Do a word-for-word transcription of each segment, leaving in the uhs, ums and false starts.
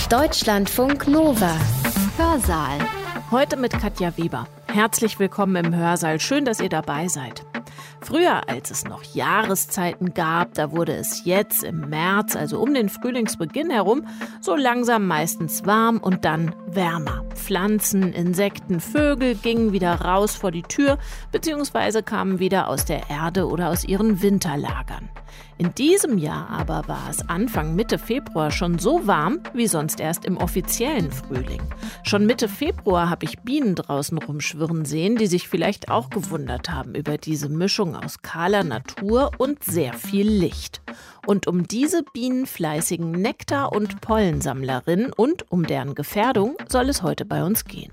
Deutschlandfunk Nova. Hörsaal. Heute mit Katja Weber. Herzlich willkommen im Hörsaal. Schön, dass ihr dabei seid. Früher, als es noch Jahreszeiten gab, da wurde es jetzt im März, also um den Frühlingsbeginn herum, so langsam meistens warm und dann wärmer. Pflanzen, Insekten, Vögel gingen wieder raus vor die Tür bzw. kamen wieder aus der Erde oder aus ihren Winterlagern. In diesem Jahr aber war es Anfang Mitte Februar schon so warm wie sonst erst im offiziellen Frühling. Schon Mitte Februar habe ich Bienen draußen rumschwirren sehen, die sich vielleicht auch gewundert haben über diese Mischung aus kahler Natur und sehr viel Licht. Und um diese bienenfleißigen Nektar- und Pollensammlerinnen und um deren Gefährdung soll es heute bei uns gehen.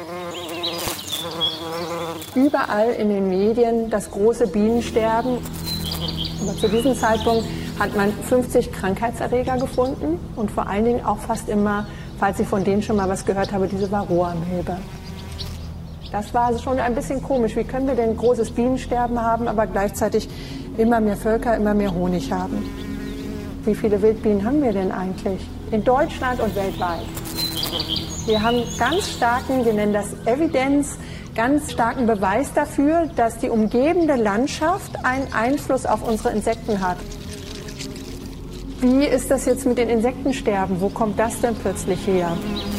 Überall in den Medien das große Bienensterben. Aber zu diesem Zeitpunkt hat man fünfzig Krankheitserreger gefunden und vor allen Dingen auch fast immer, falls ich von denen schon mal was gehört habe, diese Varroamilbe. Das war also schon ein bisschen komisch. Wie können wir denn großes Bienensterben haben, aber gleichzeitig immer mehr Völker, immer mehr Honig haben? Wie viele Wildbienen haben wir denn eigentlich in Deutschland und weltweit? Wir haben ganz starken, wir nennen das Evidenz, ganz starken Beweis dafür, dass die umgebende Landschaft einen Einfluss auf unsere Insekten hat. Wie ist das jetzt mit den Insektensterben? Wo kommt das denn plötzlich her?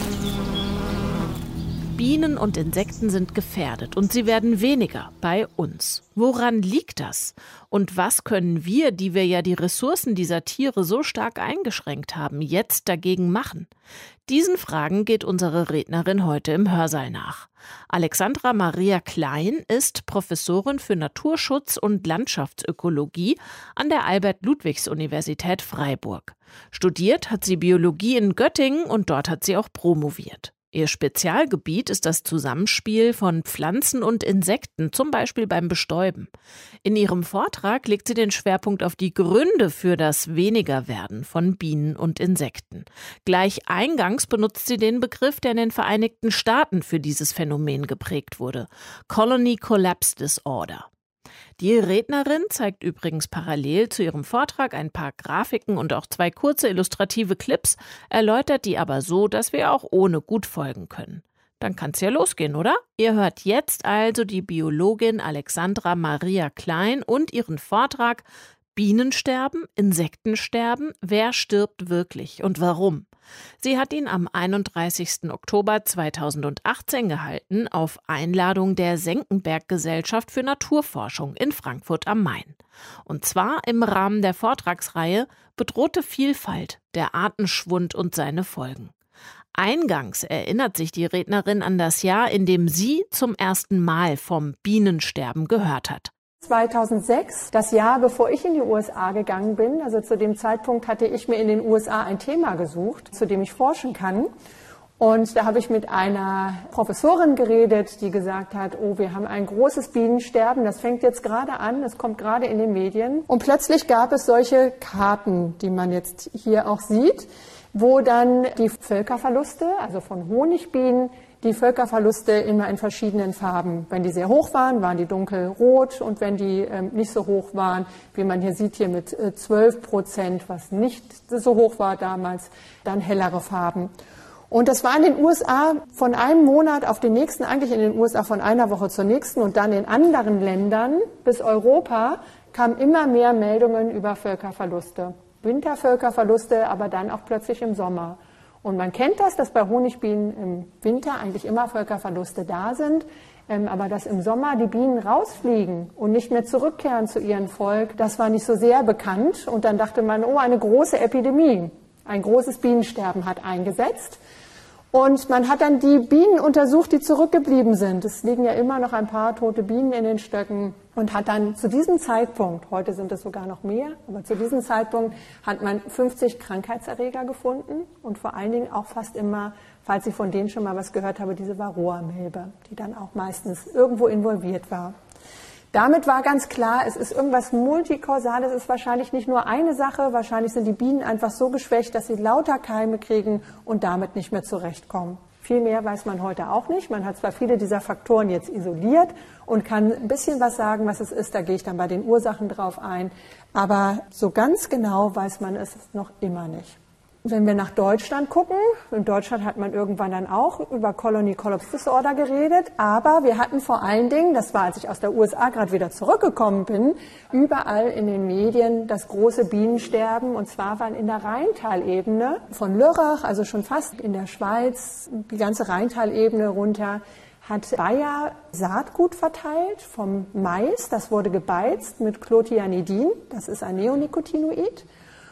Bienen und Insekten sind gefährdet und sie werden weniger bei uns. Woran liegt das? Und was können wir, die wir ja die Ressourcen dieser Tiere so stark eingeschränkt haben, jetzt dagegen machen? Diesen Fragen geht unsere Rednerin heute im Hörsaal nach. Alexandra Maria Klein ist Professorin für Naturschutz und Landschaftsökologie an der Albert-Ludwigs-Universität Freiburg. Studiert hat sie Biologie in Göttingen und dort hat sie auch promoviert. Ihr Spezialgebiet ist das Zusammenspiel von Pflanzen und Insekten, zum Beispiel beim Bestäuben. In ihrem Vortrag legt sie den Schwerpunkt auf die Gründe für das Wenigerwerden von Bienen und Insekten. Gleich eingangs benutzt sie den Begriff, der in den Vereinigten Staaten für dieses Phänomen geprägt wurde: Colony Collapse Disorder. Die Rednerin zeigt übrigens parallel zu ihrem Vortrag ein paar Grafiken und auch zwei kurze illustrative Clips, erläutert die aber so, dass wir auch ohne gut folgen können. Dann kann's ja losgehen, oder? Ihr hört jetzt also die Biologin Alexandra Maria Klein und ihren Vortrag Bienensterben, Insektensterben, wer stirbt wirklich und warum? Sie hat ihn am einunddreißigsten Oktober zweitausendachtzehn gehalten auf Einladung der Senckenberg-Gesellschaft für Naturforschung in Frankfurt am Main. Und zwar im Rahmen der Vortragsreihe Bedrohte Vielfalt, der Artenschwund und seine Folgen. Eingangs erinnert sich die Rednerin an das Jahr, in dem sie zum ersten Mal vom Bienensterben gehört hat. zweitausendsechs, das Jahr, bevor ich in die U S A gegangen bin, also zu dem Zeitpunkt hatte ich mir in den U S A ein Thema gesucht, zu dem ich forschen kann. Und da habe ich mit einer Professorin geredet, die gesagt hat, oh, wir haben ein großes Bienensterben, das fängt jetzt gerade an, das kommt gerade in den Medien. Und plötzlich gab es solche Karten, die man jetzt hier auch sieht, wo dann die Völkerverluste, also von Honigbienen, die Völkerverluste immer in verschiedenen Farben. Wenn die sehr hoch waren, waren die dunkelrot und wenn die ähm, nicht so hoch waren, wie man hier sieht, hier mit äh, zwölf Prozent, was nicht so hoch war damals, dann hellere Farben. Und das war in den U S A von einem Monat auf den nächsten, eigentlich in den U S A von einer Woche zur nächsten und dann in anderen Ländern bis Europa kamen immer mehr Meldungen über Völkerverluste. Wintervölkerverluste, aber dann auch plötzlich im Sommer. Und man kennt das, dass bei Honigbienen im Winter eigentlich immer Völkerverluste da sind, ähm, aber dass im Sommer die Bienen rausfliegen und nicht mehr zurückkehren zu ihrem Volk, das war nicht so sehr bekannt. Und dann dachte man, oh, eine große Epidemie, ein großes Bienensterben hat eingesetzt. Und man hat dann die Bienen untersucht, die zurückgeblieben sind. Es liegen ja immer noch ein paar tote Bienen in den Stöcken. Und hat dann zu diesem Zeitpunkt, heute sind es sogar noch mehr, aber zu diesem Zeitpunkt hat man fünfzig Krankheitserreger gefunden. Und vor allen Dingen auch fast immer, falls ich von denen schon mal was gehört habe, diese Varroamilbe, die dann auch meistens irgendwo involviert war. Damit war ganz klar, es ist irgendwas Multikausales, es ist wahrscheinlich nicht nur eine Sache, wahrscheinlich sind die Bienen einfach so geschwächt, dass sie lauter Keime kriegen und damit nicht mehr zurechtkommen. Viel mehr weiß man heute auch nicht. Man hat zwar viele dieser Faktoren jetzt isoliert und kann ein bisschen was sagen, was es ist, da gehe ich dann bei den Ursachen drauf ein, aber so ganz genau weiß man es noch immer nicht. Wenn wir nach Deutschland gucken, in Deutschland hat man irgendwann dann auch über Colony Collapse Disorder geredet, aber wir hatten vor allen Dingen, das war, als ich aus der U S A gerade wieder zurückgekommen bin, überall in den Medien das große Bienensterben, und zwar waren in der Rheintalebene von Lörrach, also schon fast in der Schweiz, die ganze Rheintalebene runter, hat Bayer Saatgut verteilt vom Mais, das wurde gebeizt mit Clothianidin, das ist ein Neonicotinoid.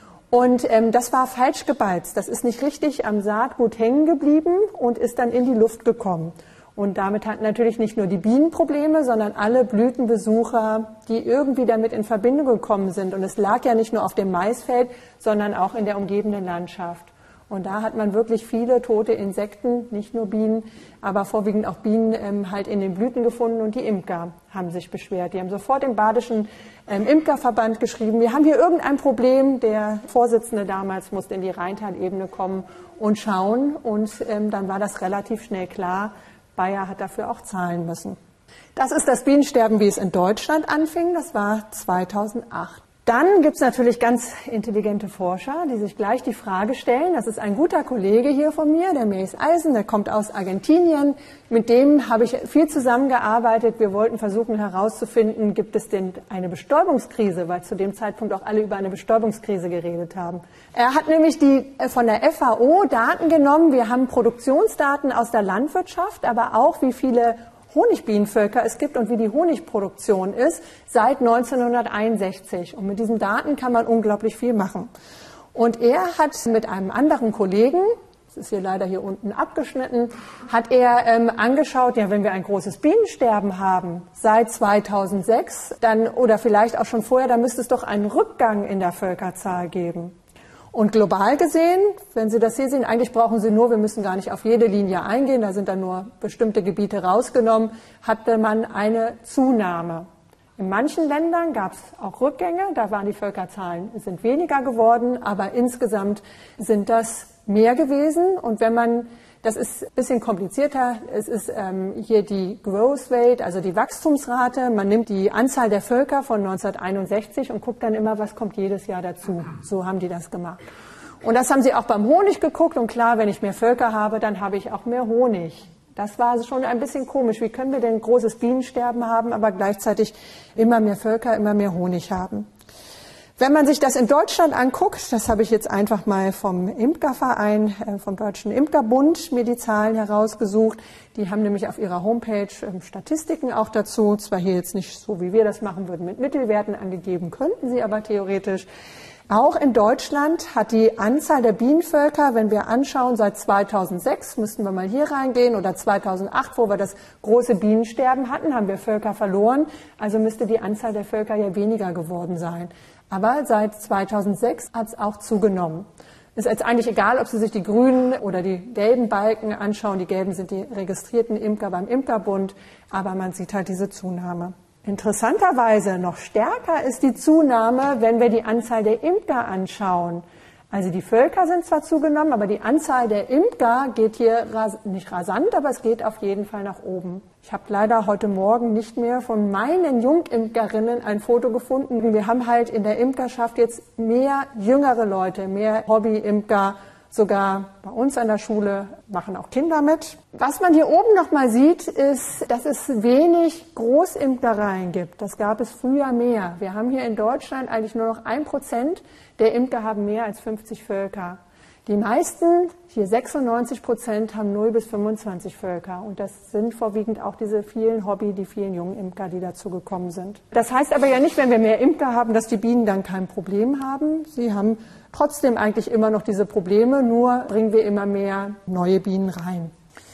Und ähm, das war falsch gebeizt. Das ist nicht richtig am Saatgut hängen geblieben und ist dann in die Luft gekommen. Und damit hatten natürlich nicht nur die Bienen Probleme, sondern alle Blütenbesucher, die irgendwie damit in Verbindung gekommen sind. Und es lag ja nicht nur auf dem Maisfeld, sondern auch in der umgebenden Landschaft. Und da hat man wirklich viele tote Insekten, nicht nur Bienen, aber vorwiegend auch Bienen ähm, halt in den Blüten gefunden. Und die Imker haben sich beschwert. Die haben sofort dem Badischen ähm, Imkerverband geschrieben, wir haben hier irgendein Problem. Der Vorsitzende damals musste in die Rheintalebene kommen und schauen. Und ähm, dann war das relativ schnell klar, Bayer hat dafür auch zahlen müssen. Das ist das Bienensterben, wie es in Deutschland anfing. Das war zweitausendacht. Dann gibt es natürlich ganz intelligente Forscher, die sich gleich die Frage stellen, das ist ein guter Kollege hier von mir, der Mees Eisen, der kommt aus Argentinien, mit dem habe ich viel zusammengearbeitet. Wir wollten versuchen herauszufinden, gibt es denn eine Bestäubungskrise, weil zu dem Zeitpunkt auch alle über eine Bestäubungskrise geredet haben. Er hat nämlich die von der F A O Daten genommen, wir haben Produktionsdaten aus der Landwirtschaft, aber auch wie viele Honigbienenvölker es gibt und wie die Honigproduktion ist seit neunzehnhunderteinundsechzig. Und mit diesen Daten kann man unglaublich viel machen. Und er hat mit einem anderen Kollegen, das ist hier leider hier unten abgeschnitten, hat er ähm, angeschaut, ja, wenn wir ein großes Bienensterben haben seit zweitausendsechs, dann oder vielleicht auch schon vorher, dann müsste es doch einen Rückgang in der Völkerzahl geben. Und global gesehen, wenn Sie das hier sehen, eigentlich brauchen Sie nur, wir müssen gar nicht auf jede Linie eingehen, da sind dann nur bestimmte Gebiete rausgenommen, hatte man eine Zunahme. In manchen Ländern gab es auch Rückgänge, da waren die Völkerzahlen sind weniger geworden, aber insgesamt sind das mehr gewesen. Und wenn man, das ist ein bisschen komplizierter, es ist ähm, hier die Growth Rate, also die Wachstumsrate. Man nimmt die Anzahl der Völker von neunzehnhunderteinundsechzig und guckt dann immer, was kommt jedes Jahr dazu. So haben die das gemacht. Und das haben sie auch beim Honig geguckt. Und klar, wenn ich mehr Völker habe, dann habe ich auch mehr Honig. Das war schon ein bisschen komisch. Wie können wir denn großes Bienensterben haben, aber gleichzeitig immer mehr Völker, immer mehr Honig haben? Wenn man sich das in Deutschland anguckt, das habe ich jetzt einfach mal vom Imkerverein, äh, vom Deutschen Imkerbund mir die Zahlen herausgesucht. Die haben nämlich auf ihrer Homepage ähm, Statistiken auch dazu. Zwar hier jetzt nicht so, wie wir das machen würden, mit Mittelwerten angegeben, könnten sie aber theoretisch. Auch in Deutschland hat die Anzahl der Bienenvölker, wenn wir anschauen, seit zweitausendsechs, müssten wir mal hier reingehen, oder zweitausendacht, wo wir das große Bienensterben hatten, haben wir Völker verloren. Also müsste die Anzahl der Völker ja weniger geworden sein. Aber seit zweitausendsechs hat es auch zugenommen. Es ist jetzt eigentlich egal, ob Sie sich die grünen oder die gelben Balken anschauen. Die gelben sind die registrierten Imker beim Imkerbund, aber man sieht halt diese Zunahme. Interessanterweise noch stärker ist die Zunahme, wenn wir die Anzahl der Imker anschauen. Also die Völker sind zwar zugenommen, aber die Anzahl der Imker geht hier ras- nicht rasant, aber es geht auf jeden Fall nach oben. Ich habe leider heute Morgen nicht mehr von meinen Jungimkerinnen ein Foto gefunden. Wir haben halt in der Imkerschaft jetzt mehr jüngere Leute, mehr Hobby-Imker. Sogar bei uns an der Schule machen auch Kinder mit. Was man hier oben noch mal sieht, ist, dass es wenig Großimkereien gibt. Das gab es früher mehr. Wir haben hier in Deutschland eigentlich nur noch ein Prozent der Imker haben mehr als fünfzig Völker. Die meisten, hier sechsundneunzig Prozent, haben null bis fünfundzwanzig Völker. Und das sind vorwiegend auch diese vielen Hobby, die vielen jungen Imker, die dazu gekommen sind. Das heißt aber ja nicht, wenn wir mehr Imker haben, dass die Bienen dann kein Problem haben. Sie haben trotzdem eigentlich immer noch diese Probleme, nur bringen wir immer mehr neue Bienen rein.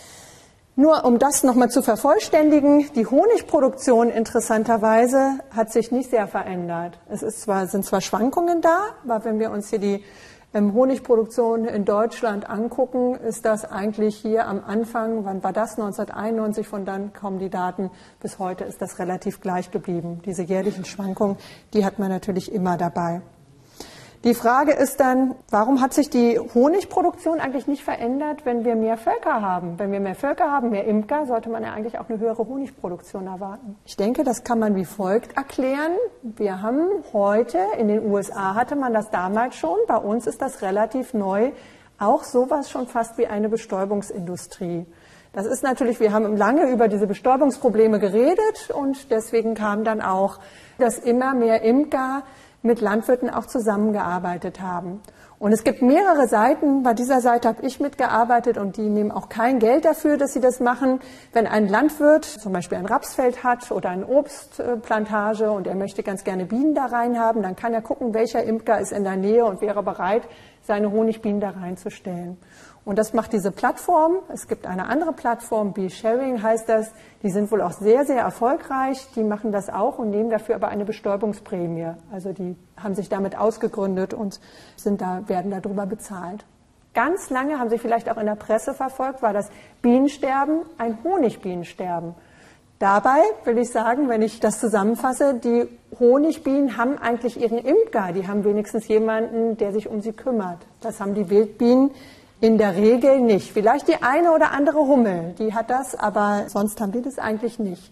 Nur um das nochmal zu vervollständigen, die Honigproduktion interessanterweise hat sich nicht sehr verändert. Es ist zwar, sind zwar Schwankungen da, aber wenn wir uns hier die ähm, Honigproduktion in Deutschland angucken, ist das eigentlich hier am Anfang, wann war das, neunzehnhunderteinundneunzig, von dann kommen die Daten, bis heute ist das relativ gleich geblieben. Diese jährlichen Schwankungen, die hat man natürlich immer dabei. Die Frage ist dann, warum hat sich die Honigproduktion eigentlich nicht verändert, wenn wir mehr Völker haben? Wenn wir mehr Völker haben, mehr Imker, sollte man ja eigentlich auch eine höhere Honigproduktion erwarten. Ich denke, das kann man wie folgt erklären. Wir haben heute, in den U S A hatte man das damals schon, bei uns ist das relativ neu, auch sowas schon fast wie eine Bestäubungsindustrie. Das ist natürlich, wir haben lange über diese Bestäubungsprobleme geredet und deswegen kam dann auch, dass immer mehr Imker mit Landwirten auch zusammengearbeitet haben. Und es gibt mehrere Seiten, bei dieser Seite habe ich mitgearbeitet und die nehmen auch kein Geld dafür, dass sie das machen. Wenn ein Landwirt zum Beispiel ein Rapsfeld hat oder eine Obstplantage und er möchte ganz gerne Bienen da rein haben, dann kann er gucken, welcher Imker ist in der Nähe und wäre bereit, seine Honigbienen da reinzustellen. Und das macht diese Plattform. Es gibt eine andere Plattform, Bee Sharing heißt das. Die sind wohl auch sehr, sehr erfolgreich. Die machen das auch und nehmen dafür aber eine Bestäubungsprämie. Also die haben sich damit ausgegründet und sind da, werden darüber bezahlt. Ganz lange, haben Sie vielleicht auch in der Presse verfolgt, war das Bienensterben ein Honigbienensterben. Dabei will ich sagen, wenn ich das zusammenfasse, die Honigbienen haben eigentlich ihren Imker. Die haben wenigstens jemanden, der sich um sie kümmert. Das haben die Wildbienen in der Regel nicht. Vielleicht die eine oder andere Hummel, die hat das, aber sonst haben die das eigentlich nicht.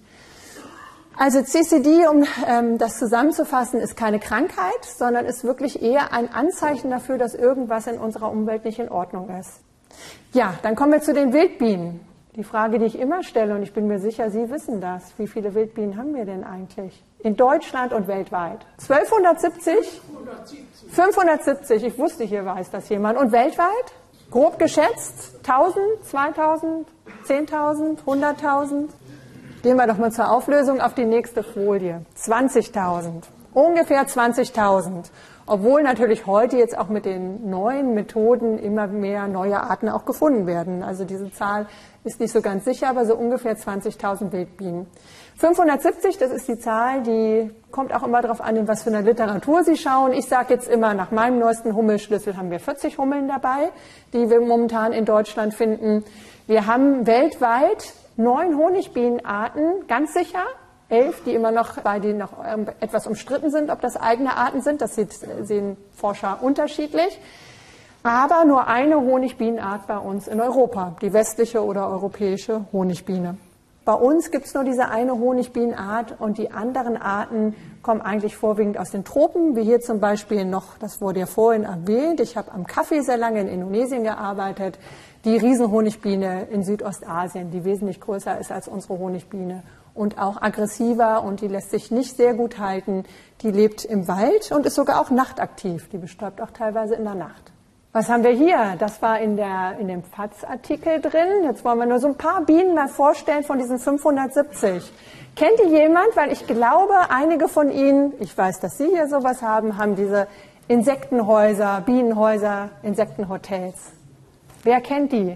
Also C C D, um ähm, das zusammenzufassen, ist keine Krankheit, sondern ist wirklich eher ein Anzeichen dafür, dass irgendwas in unserer Umwelt nicht in Ordnung ist. Ja, dann kommen wir zu den Wildbienen. Die Frage, die ich immer stelle, und ich bin mir sicher, Sie wissen das, wie viele Wildbienen haben wir denn eigentlich? In Deutschland und weltweit? zwölfhundertsiebzig? fünfhundertsiebzig, ich wusste, hier weiß das jemand. Und weltweit? Grob geschätzt, tausend, zweitausend, zehntausend, hunderttausend. Gehen wir doch mal zur Auflösung auf die nächste Folie. zwanzigtausend, ungefähr zwanzigtausend. Obwohl natürlich heute jetzt auch mit den neuen Methoden immer mehr neue Arten auch gefunden werden. Also diese Zahl ist nicht so ganz sicher, aber so ungefähr zwanzigtausend Wildbienen. fünfhundertsiebzig, das ist die Zahl, die kommt auch immer darauf an, in was für eine Literatur Sie schauen. Ich sage jetzt immer, nach meinem neuesten Hummelschlüssel haben wir vierzig Hummeln dabei, die wir momentan in Deutschland finden. Wir haben weltweit neun Honigbienenarten, ganz sicher. Elf, die immer noch, weil die noch etwas umstritten sind, ob das eigene Arten sind. Das sehen Forscher unterschiedlich. Aber nur eine Honigbienenart bei uns in Europa, die westliche oder europäische Honigbiene. Bei uns gibt es nur diese eine Honigbienenart und die anderen Arten kommen eigentlich vorwiegend aus den Tropen, wie hier zum Beispiel noch, das wurde ja vorhin erwähnt, ich habe am Kaffee sehr lange in Indonesien gearbeitet, die Riesenhonigbiene in Südostasien, die wesentlich größer ist als unsere Honigbiene und auch aggressiver und die lässt sich nicht sehr gut halten. Die lebt im Wald und ist sogar auch nachtaktiv, die bestäubt auch teilweise in der Nacht. Was haben wir hier? Das war in, der, in dem F A Z-Artikel drin. Jetzt wollen wir nur so ein paar Bienen mal vorstellen von diesen fünfhundertsiebzig. Kennt die jemand? Weil ich glaube, einige von Ihnen, ich weiß, dass Sie hier sowas haben, haben diese Insektenhäuser, Bienenhäuser, Insektenhotels. Wer kennt die?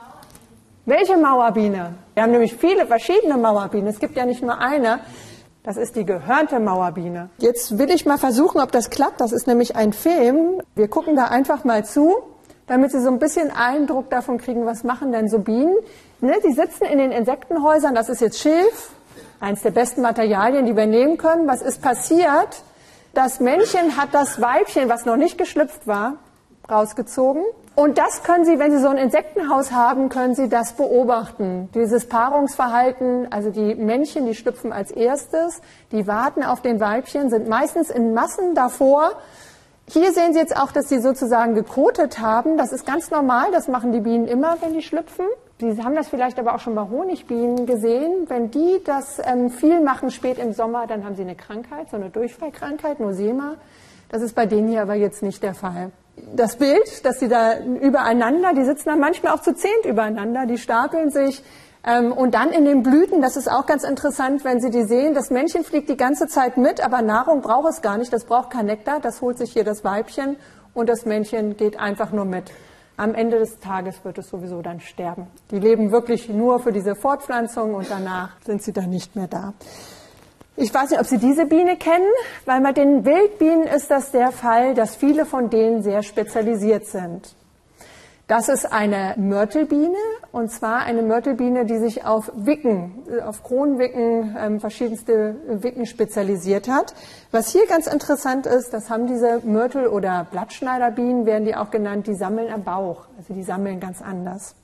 Welche Mauerbiene? Wir haben nämlich viele verschiedene Mauerbienen. Es gibt ja nicht nur eine. Das ist die gehörnte Mauerbiene. Jetzt will ich mal versuchen, ob das klappt. Das ist nämlich ein Film. Wir gucken da einfach mal zu, damit Sie so ein bisschen Eindruck davon kriegen, was machen denn so Bienen. Ne, die sitzen in den Insektenhäusern. Das ist jetzt Schilf, eines der besten Materialien, die wir nehmen können. Was ist passiert? Das Männchen hat das Weibchen, was noch nicht geschlüpft war, rausgezogen. Und das können Sie, wenn Sie so ein Insektenhaus haben, können Sie das beobachten. Dieses Paarungsverhalten, also die Männchen, die schlüpfen als erstes, die warten auf den Weibchen, sind meistens in Massen davor. Hier sehen Sie jetzt auch, dass sie sozusagen gekotet haben. Das ist ganz normal, das machen die Bienen immer, wenn die schlüpfen. Sie haben das vielleicht aber auch schon bei Honigbienen gesehen. Wenn die das ähm, viel machen spät im Sommer, dann haben sie eine Krankheit, so eine Durchfallkrankheit, Nosema. Das ist bei denen hier aber jetzt nicht der Fall. Das Bild, dass sie da übereinander, die sitzen dann manchmal auch zu zehnt übereinander, die stapeln sich ähm, und dann in den Blüten, das ist auch ganz interessant, wenn Sie die sehen, das Männchen fliegt die ganze Zeit mit, aber Nahrung braucht es gar nicht, das braucht kein Nektar, das holt sich hier das Weibchen und das Männchen geht einfach nur mit. Am Ende des Tages wird es sowieso dann sterben. Die leben wirklich nur für diese Fortpflanzung und danach sind sie dann nicht mehr da. Ich weiß nicht, ob Sie diese Biene kennen, weil bei den Wildbienen ist das der Fall, dass viele von denen sehr spezialisiert sind. Das ist eine Mörtelbiene Und zwar eine Mörtelbiene, die sich auf Wicken, auf Kronwicken, ähm, verschiedenste Wicken spezialisiert hat. Was hier ganz interessant ist, das haben diese Mörtel- oder Blattschneiderbienen, werden die auch genannt, die sammeln am Bauch. Also die sammeln ganz anders.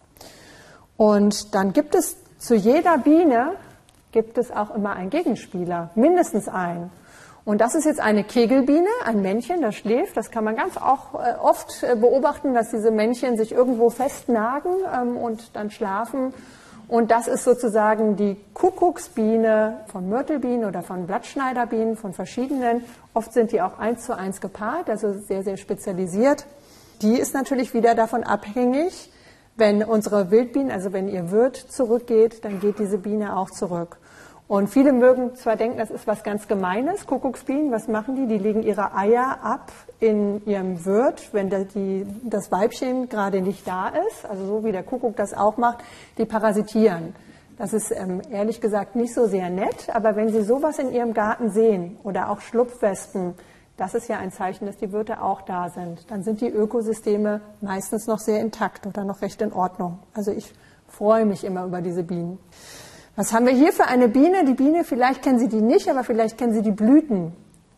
Und dann gibt es zu jeder Biene, gibt es auch immer einen Gegenspieler, mindestens einen. Und das ist jetzt eine Kegelbiene, ein Männchen, das schläft. Das kann man ganz auch äh, oft äh, beobachten, dass diese Männchen sich irgendwo festnagen ähm, und dann schlafen. Und das ist sozusagen die Kuckucksbiene von Mörtelbienen oder von Blattschneiderbienen, von verschiedenen. Oft sind die auch eins zu eins gepaart, also sehr, sehr spezialisiert. Die ist natürlich wieder davon abhängig, wenn unsere Wildbienen, also wenn ihr Wirt zurückgeht, dann geht diese Biene auch zurück. Und viele mögen zwar denken, das ist was ganz Gemeines, Kuckucksbienen, was machen die? Die legen ihre Eier ab in ihrem Wirt, wenn der, die, das Weibchen gerade nicht da ist, also so wie der Kuckuck das auch macht, die parasitieren. Das ist ähm, ehrlich gesagt nicht so sehr nett, aber wenn Sie sowas in Ihrem Garten sehen oder auch Schlupfwespen, das ist ja ein Zeichen, dass die Wirte auch da sind. Dann sind die Ökosysteme meistens noch sehr intakt oder noch recht in Ordnung. Also ich freue mich immer über diese Bienen. Was haben wir hier für eine Biene? Die Biene, vielleicht kennen Sie die nicht, aber vielleicht kennen Sie die Blüten.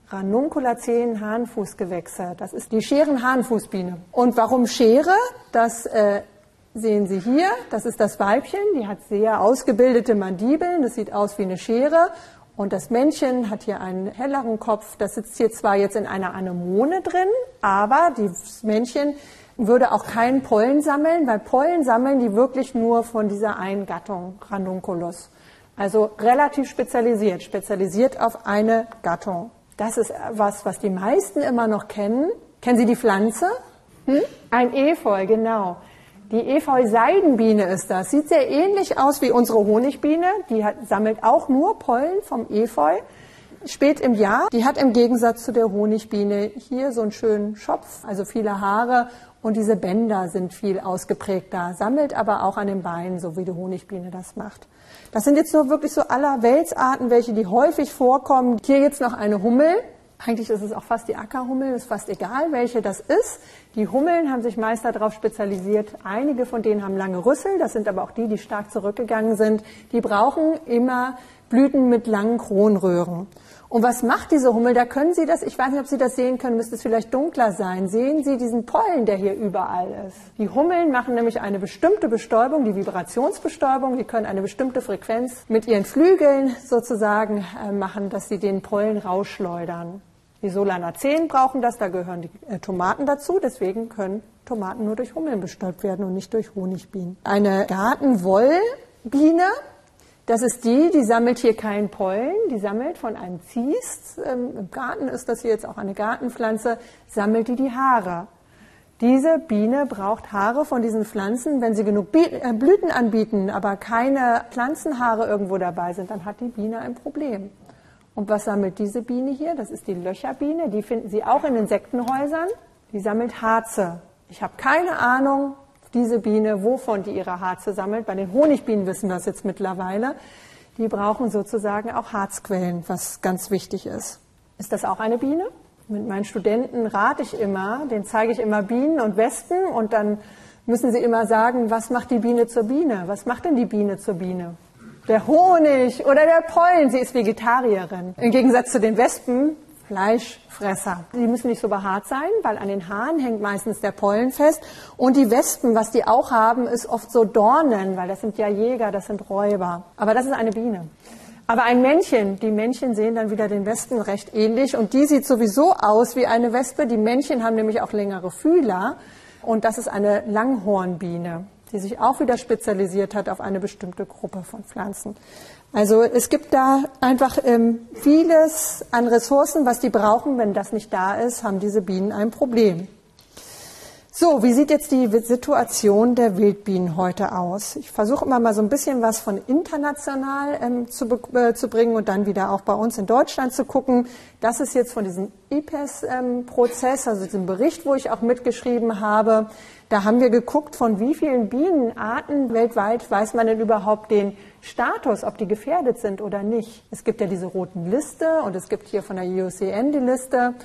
Ranunculaceen-Hahnfußgewächse. Das ist die Scheren-Hahnfußbiene. Und warum Schere? Das äh, sehen Sie hier. Das ist das Weibchen. Die hat sehr ausgebildete Mandibeln. Das sieht aus wie eine Schere. Und das Männchen hat hier einen helleren Kopf. Das sitzt hier zwar jetzt in einer Anemone drin, aber das Männchen würde auch keinen Pollen sammeln, weil Pollen sammeln die wirklich nur von dieser einen Gattung, Ranunculus. Also relativ spezialisiert, spezialisiert auf eine Gattung. Das ist was, was die meisten immer noch kennen. Kennen Sie die Pflanze? Hm? Ein Efeu, genau. Die Efeu-Seidenbiene ist das. Sieht sehr ähnlich aus wie unsere Honigbiene. Die hat, sammelt auch nur Pollen vom Efeu. Spät im Jahr. Die hat im Gegensatz zu der Honigbiene hier so einen schönen Schopf, also viele Haare. Und diese Bänder sind viel ausgeprägter, sammelt aber auch an den Beinen, so wie die Honigbiene das macht. Das sind jetzt nur wirklich so aller Weltsarten, welche die häufig vorkommen. Hier jetzt noch eine Hummel. Eigentlich ist es auch fast die Ackerhummel, ist fast egal, welche das ist. Die Hummeln haben sich meist darauf spezialisiert. Einige von denen haben lange Rüssel, das sind aber auch die, die stark zurückgegangen sind. Die brauchen immer Blüten mit langen Kronröhren. Und was macht diese Hummel? Da können Sie das, ich weiß nicht, ob Sie das sehen können, müsste es vielleicht dunkler sein. Sehen Sie diesen Pollen, der hier überall ist? Die Hummeln machen nämlich eine bestimmte Bestäubung, die Vibrationsbestäubung. Die können eine bestimmte Frequenz mit ihren Flügeln sozusagen äh, machen, dass sie den Pollen rausschleudern. Die Solanaceen brauchen das, da gehören die äh, Tomaten dazu. Deswegen können Tomaten nur durch Hummeln bestäubt werden und nicht durch Honigbienen. Eine Gartenwollbiene. Das ist die, die sammelt hier keinen Pollen, die sammelt von einem Ziest, ähm, im Garten ist das hier jetzt auch eine Gartenpflanze, sammelt die die Haare. Diese Biene braucht Haare von diesen Pflanzen, wenn sie genug Blüten anbieten, aber keine Pflanzenhaare irgendwo dabei sind, dann hat die Biene ein Problem. Und was sammelt diese Biene hier? Das ist die Löcherbiene, die finden Sie auch in Insektenhäusern, die sammelt Harze. Ich habe keine Ahnung, diese Biene, wovon die ihre Harze sammelt. Bei den Honigbienen wissen wir das jetzt mittlerweile. Die brauchen sozusagen auch Harzquellen, was ganz wichtig ist. Ist das auch eine Biene? Mit meinen Studenten rate ich immer, denen zeige ich immer Bienen und Wespen und dann müssen sie immer sagen, was macht die Biene zur Biene? Was macht denn die Biene zur Biene? Der Honig oder der Pollen, sie ist Vegetarierin. Im Gegensatz zu den Wespen, Fleischfresser. Die müssen nicht so behaart sein, weil an den Haaren hängt meistens der Pollen fest. Und die Wespen, was die auch haben, ist oft so Dornen, weil das sind ja Jäger, das sind Räuber. Aber das ist eine Biene. Aber ein Männchen, die Männchen sehen dann wieder den Wespen recht ähnlich. Und die sieht sowieso aus wie eine Wespe. Die Männchen haben nämlich auch längere Fühler. Und das ist eine Langhornbiene, die sich auch wieder spezialisiert hat auf eine bestimmte Gruppe von Pflanzen. Also es gibt da einfach ähm, vieles an Ressourcen, was die brauchen. Wenn das nicht da ist, haben diese Bienen ein Problem. So, wie sieht jetzt die Situation der Wildbienen heute aus? Ich versuche immer mal so ein bisschen was von international ähm, zu, äh, zu bringen und dann wieder auch bei uns in Deutschland zu gucken. Das ist jetzt von diesem I P E S-Prozess, ähm, also diesem Bericht, wo ich auch mitgeschrieben habe. Da haben wir geguckt, von wie vielen Bienenarten weltweit weiß man denn überhaupt den Status, ob die gefährdet sind oder nicht. Es gibt ja diese roten Liste und es gibt hier von der I U C N die Liste.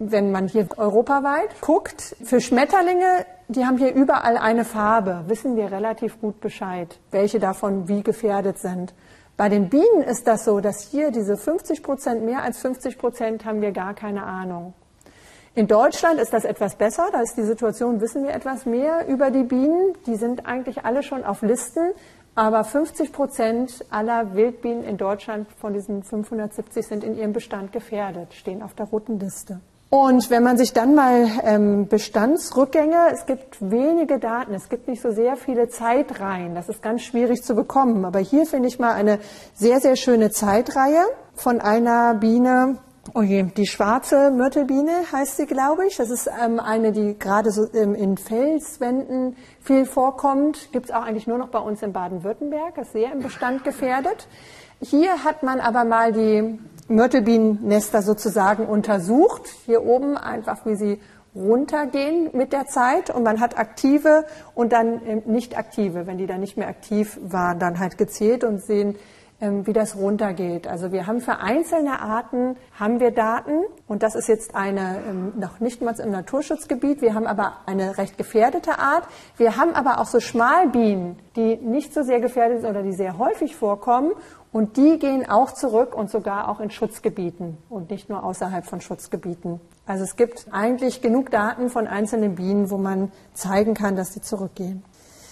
wenn man hier europaweit guckt, für Schmetterlinge, die haben hier überall eine Farbe, wissen wir relativ gut Bescheid, welche davon wie gefährdet sind. Bei den Bienen ist das so, dass hier diese fünfzig Prozent, mehr als fünfzig Prozent haben wir gar keine Ahnung. In Deutschland ist das etwas besser, da ist die Situation, wissen wir etwas mehr über die Bienen. Die sind eigentlich alle schon auf Listen, aber fünfzig Prozent aller Wildbienen in Deutschland von diesen fünfhundertsiebzig sind in ihrem Bestand gefährdet, stehen auf der roten Liste. Und wenn man sich dann mal ähm, Bestandsrückgänge, es gibt wenige Daten, es gibt nicht so sehr viele Zeitreihen, das ist ganz schwierig zu bekommen. Aber hier finde ich mal eine sehr, sehr schöne Zeitreihe von einer Biene, oh je, die schwarze Myrtelbiene heißt sie, glaube ich. Das ist ähm, eine, die gerade so ähm, in Felswänden viel vorkommt. Gibt es auch eigentlich nur noch bei uns in Baden-Württemberg, ist sehr im Bestand gefährdet. Hier hat man aber mal die Myrtelbienennester sozusagen untersucht. Hier oben einfach, wie sie runtergehen mit der Zeit. Und man hat aktive und dann nicht aktive. Wenn die dann nicht mehr aktiv waren, dann halt gezählt und sehen, wie das runtergeht. Also wir haben für einzelne Arten haben wir Daten. Und das ist jetzt eine, noch nicht mal im Naturschutzgebiet. Wir haben aber eine recht gefährdete Art. Wir haben aber auch so Schmalbienen, die nicht so sehr gefährdet sind oder die sehr häufig vorkommen. Und die gehen auch zurück und sogar auch in Schutzgebieten und nicht nur außerhalb von Schutzgebieten. Also es gibt eigentlich genug Daten von einzelnen Bienen, wo man zeigen kann, dass sie zurückgehen.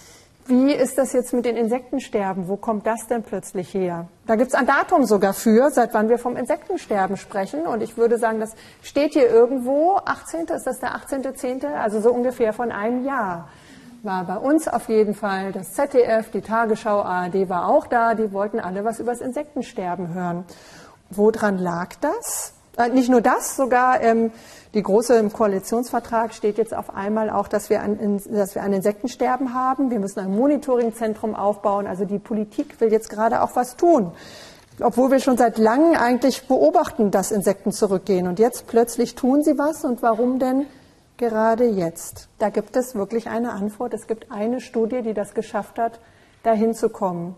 Wie ist das jetzt mit den Insektensterben? Wo kommt das denn plötzlich her? Da gibt es ein Datum sogar für, seit wann wir vom Insektensterben sprechen. Und ich würde sagen, das steht hier irgendwo, achtzehnten ist das der achtzehnte zehnte, also so ungefähr von einem Jahr. War bei uns auf jeden Fall das Z D F, die Tagesschau, A R D war auch da. Die wollten alle was über das Insektensterben hören. Woran lag das? Äh, nicht nur das, sogar ähm, die große im Koalitionsvertrag steht jetzt auf einmal auch, dass wir, ein, dass wir ein Insektensterben haben. Wir müssen ein Monitoringzentrum aufbauen. Also die Politik will jetzt gerade auch was tun. Obwohl wir schon seit langem eigentlich beobachten, dass Insekten zurückgehen. Und jetzt plötzlich tun sie was. Und warum denn? Gerade jetzt. Da gibt es wirklich eine Antwort. Es gibt eine Studie, die das geschafft hat, dahin zu kommen.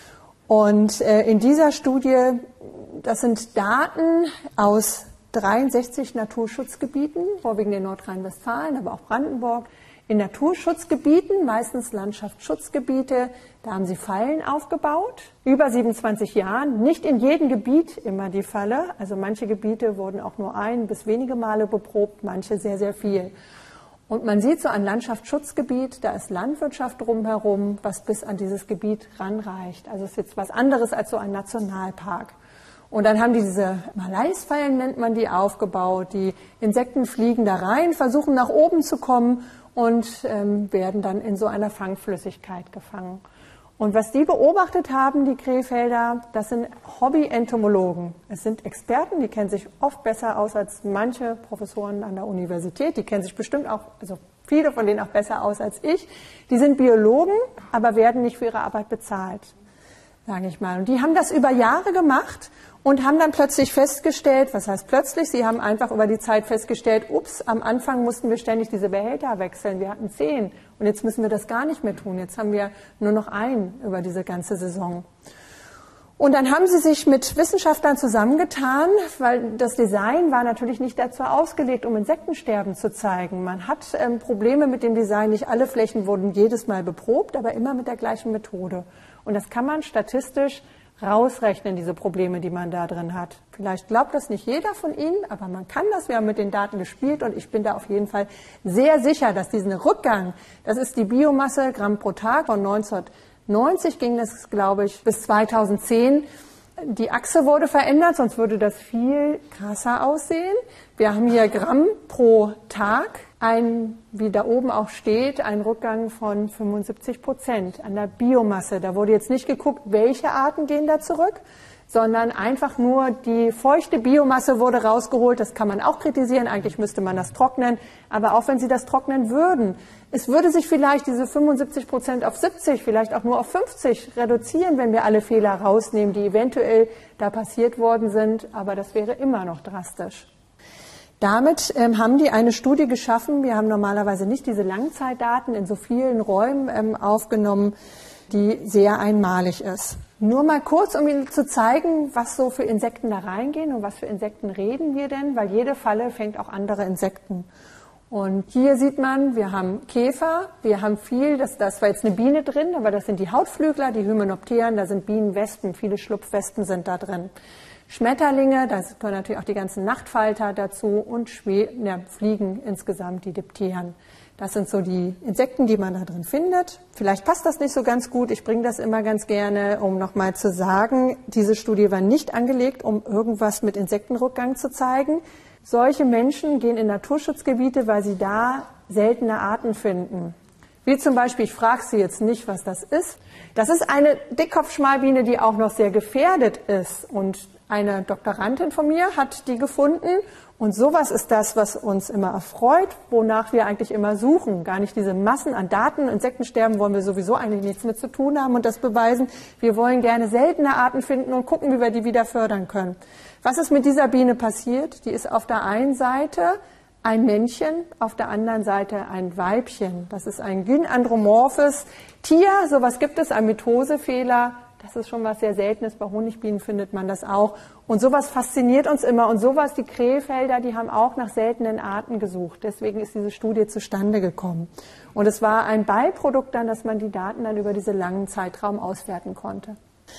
Und äh, in dieser Studie, das sind Daten aus dreiundsechzig Naturschutzgebieten, vorwiegend in Nordrhein-Westfalen, aber auch Brandenburg. In Naturschutzgebieten, meistens Landschaftsschutzgebiete, da haben sie Fallen aufgebaut, über siebenundzwanzig Jahren. Nicht in jedem Gebiet immer die Falle, also manche Gebiete wurden auch nur ein bis wenige Male beprobt, manche sehr, sehr viel. Und man sieht so ein Landschaftsschutzgebiet, da ist Landwirtschaft drumherum, was bis an dieses Gebiet ranreicht. Also es ist jetzt was anderes als so ein Nationalpark. Und dann haben die diese Malaisfallen, nennt man die, aufgebaut. Die Insekten fliegen da rein, versuchen nach oben zu kommen und ähm, werden dann in so einer Fangflüssigkeit gefangen. Und was die beobachtet haben, die Krefelder, das sind Hobby-Entomologen. Es sind Experten, die kennen sich oft besser aus als manche Professoren an der Universität. Die kennen sich bestimmt auch, also viele von denen auch besser aus als ich. Die sind Biologen, aber werden nicht für ihre Arbeit bezahlt, sage ich mal. Und die haben das über Jahre gemacht und haben dann plötzlich festgestellt, was heißt plötzlich, sie haben einfach über die Zeit festgestellt, ups, am Anfang mussten wir ständig diese Behälter wechseln, wir hatten zehn und jetzt müssen wir das gar nicht mehr tun, jetzt haben wir nur noch einen über diese ganze Saison. Und dann haben sie sich mit Wissenschaftlern zusammengetan, weil das Design war natürlich nicht dazu ausgelegt, um Insektensterben zu zeigen. Man hat ähm, Probleme mit dem Design, nicht alle Flächen wurden jedes Mal beprobt, aber immer mit der gleichen Methode. Und das kann man statistisch rausrechnen, diese Probleme, die man da drin hat. Vielleicht glaubt das nicht jeder von Ihnen, aber man kann das. Wir haben mit den Daten gespielt und ich bin da auf jeden Fall sehr sicher, dass diesen Rückgang, das ist die Biomasse Gramm pro Tag von neunzehnhundertneunzig ging das, glaube ich, bis zweitausendzehn. Die Achse wurde verändert, sonst würde das viel krasser aussehen. Wir haben hier Gramm pro Tag. Ein, wie da oben auch steht, ein Rückgang von fünfundsiebzig Prozent an der Biomasse. Da wurde jetzt nicht geguckt, welche Arten gehen da zurück, sondern einfach nur die feuchte Biomasse wurde rausgeholt. Das kann man auch kritisieren. Eigentlich müsste man das trocknen. Aber auch wenn Sie das trocknen würden, es würde sich vielleicht diese fünfundsiebzig Prozent auf siebzig, vielleicht auch nur auf fünfzig reduzieren, wenn wir alle Fehler rausnehmen, die eventuell da passiert worden sind. Aber das wäre immer noch drastisch. Damit ähm, haben die eine Studie geschaffen. Wir haben normalerweise nicht diese Langzeitdaten in so vielen Räumen ähm, aufgenommen. die sehr einmalig ist. Nur mal kurz, um Ihnen zu zeigen, was so für Insekten da reingehen und was für Insekten reden wir denn, weil jede Falle fängt auch andere Insekten. Und hier sieht man, wir haben Käfer, wir haben viel, das, das war jetzt eine Biene drin, aber das sind die Hautflügler, die Hymenopteren, da sind Bienen, Wespen, viele Schlupfwespen sind da drin. Schmetterlinge, da gehören natürlich auch die ganzen Nachtfalter dazu und Schwe ja, Fliegen insgesamt, die Dipteren. Das sind so die Insekten, die man da drin findet. Vielleicht passt das nicht so ganz gut. Ich bringe das immer ganz gerne, um nochmal zu sagen, diese Studie war nicht angelegt, um irgendwas mit Insektenrückgang zu zeigen. Solche Menschen gehen in Naturschutzgebiete, weil sie da seltene Arten finden. Wie zum Beispiel, ich frage Sie jetzt nicht, was das ist. Das ist eine Dickkopfschmalbiene, die auch noch sehr gefährdet ist. Und eine Doktorandin von mir hat die gefunden. Und sowas ist das, was uns immer erfreut, wonach wir eigentlich immer suchen. Gar nicht diese Massen an Daten. Insektensterben wollen wir sowieso eigentlich nichts mit zu tun haben und das beweisen. Wir wollen gerne seltene Arten finden und gucken, wie wir die wieder fördern können. Was ist mit dieser Biene passiert? Die ist auf der einen Seite ein Männchen, auf der anderen Seite ein Weibchen. Das ist ein gynandromorphes Tier. Sowas gibt es, ein Mitosefehler. Das ist schon was sehr Seltenes. Bei Honigbienen findet man das auch. Und sowas fasziniert uns immer. Und sowas, die Krefelder, die haben auch nach seltenen Arten gesucht. Deswegen ist diese Studie zustande gekommen. Und es war ein Beiprodukt dann, dass man die Daten dann über diesen langen Zeitraum auswerten konnte.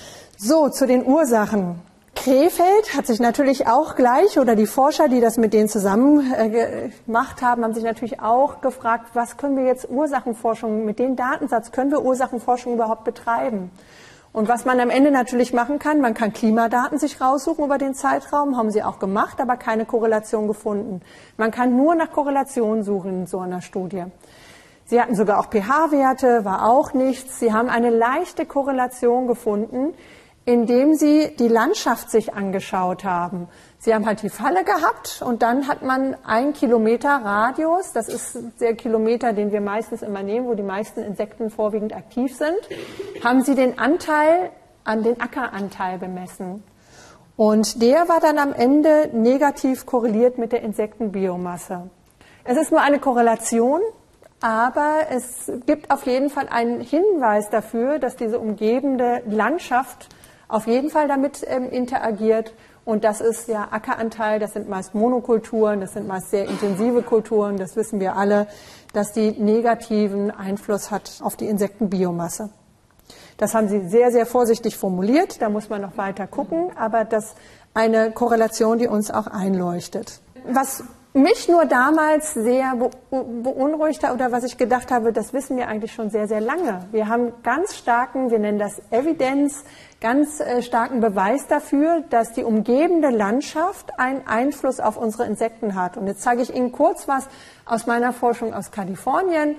So, zu den Ursachen. Krefeld hat sich natürlich auch gleich, oder die Forscher, die das mit denen zusammen äh, gemacht haben, haben sich natürlich auch gefragt, was können wir jetzt Ursachenforschung, mit dem Datensatz können wir Ursachenforschung überhaupt betreiben? Und was man am Ende natürlich machen kann, man kann Klimadaten sich raussuchen über den Zeitraum, haben sie auch gemacht, aber keine Korrelation gefunden. Man kann nur nach Korrelationen suchen in so einer Studie. Sie hatten sogar auch pH-Werte, war auch nichts. Sie haben eine leichte Korrelation gefunden, indem sie die Landschaft sich angeschaut haben. Sie haben halt die Falle gehabt und dann hat man einen Kilometer Radius, das ist der Kilometer, den wir meistens immer nehmen, wo die meisten Insekten vorwiegend aktiv sind, haben sie den Anteil an den Ackeranteil bemessen. Und der war dann am Ende negativ korreliert mit der Insektenbiomasse. Es ist nur eine Korrelation, aber es gibt auf jeden Fall einen Hinweis dafür, dass diese umgebende Landschaft auf jeden Fall damit ähm, interagiert. Und das ist ja Ackeranteil, das sind meist Monokulturen, das sind meist sehr intensive Kulturen, das wissen wir alle, dass die negativen Einfluss hat auf die Insektenbiomasse. Das haben sie sehr, sehr vorsichtig formuliert, da muss man noch weiter gucken, aber das ist eine Korrelation, die uns auch einleuchtet. Was mich nur damals sehr beunruhigt hat oder was ich gedacht habe, das wissen wir eigentlich schon sehr, sehr lange. Wir haben ganz starken, wir nennen das Evidenz, ganz äh, starken Beweis dafür, dass die umgebende Landschaft einen Einfluss auf unsere Insekten hat. Und jetzt zeige ich Ihnen kurz was aus meiner Forschung aus Kalifornien,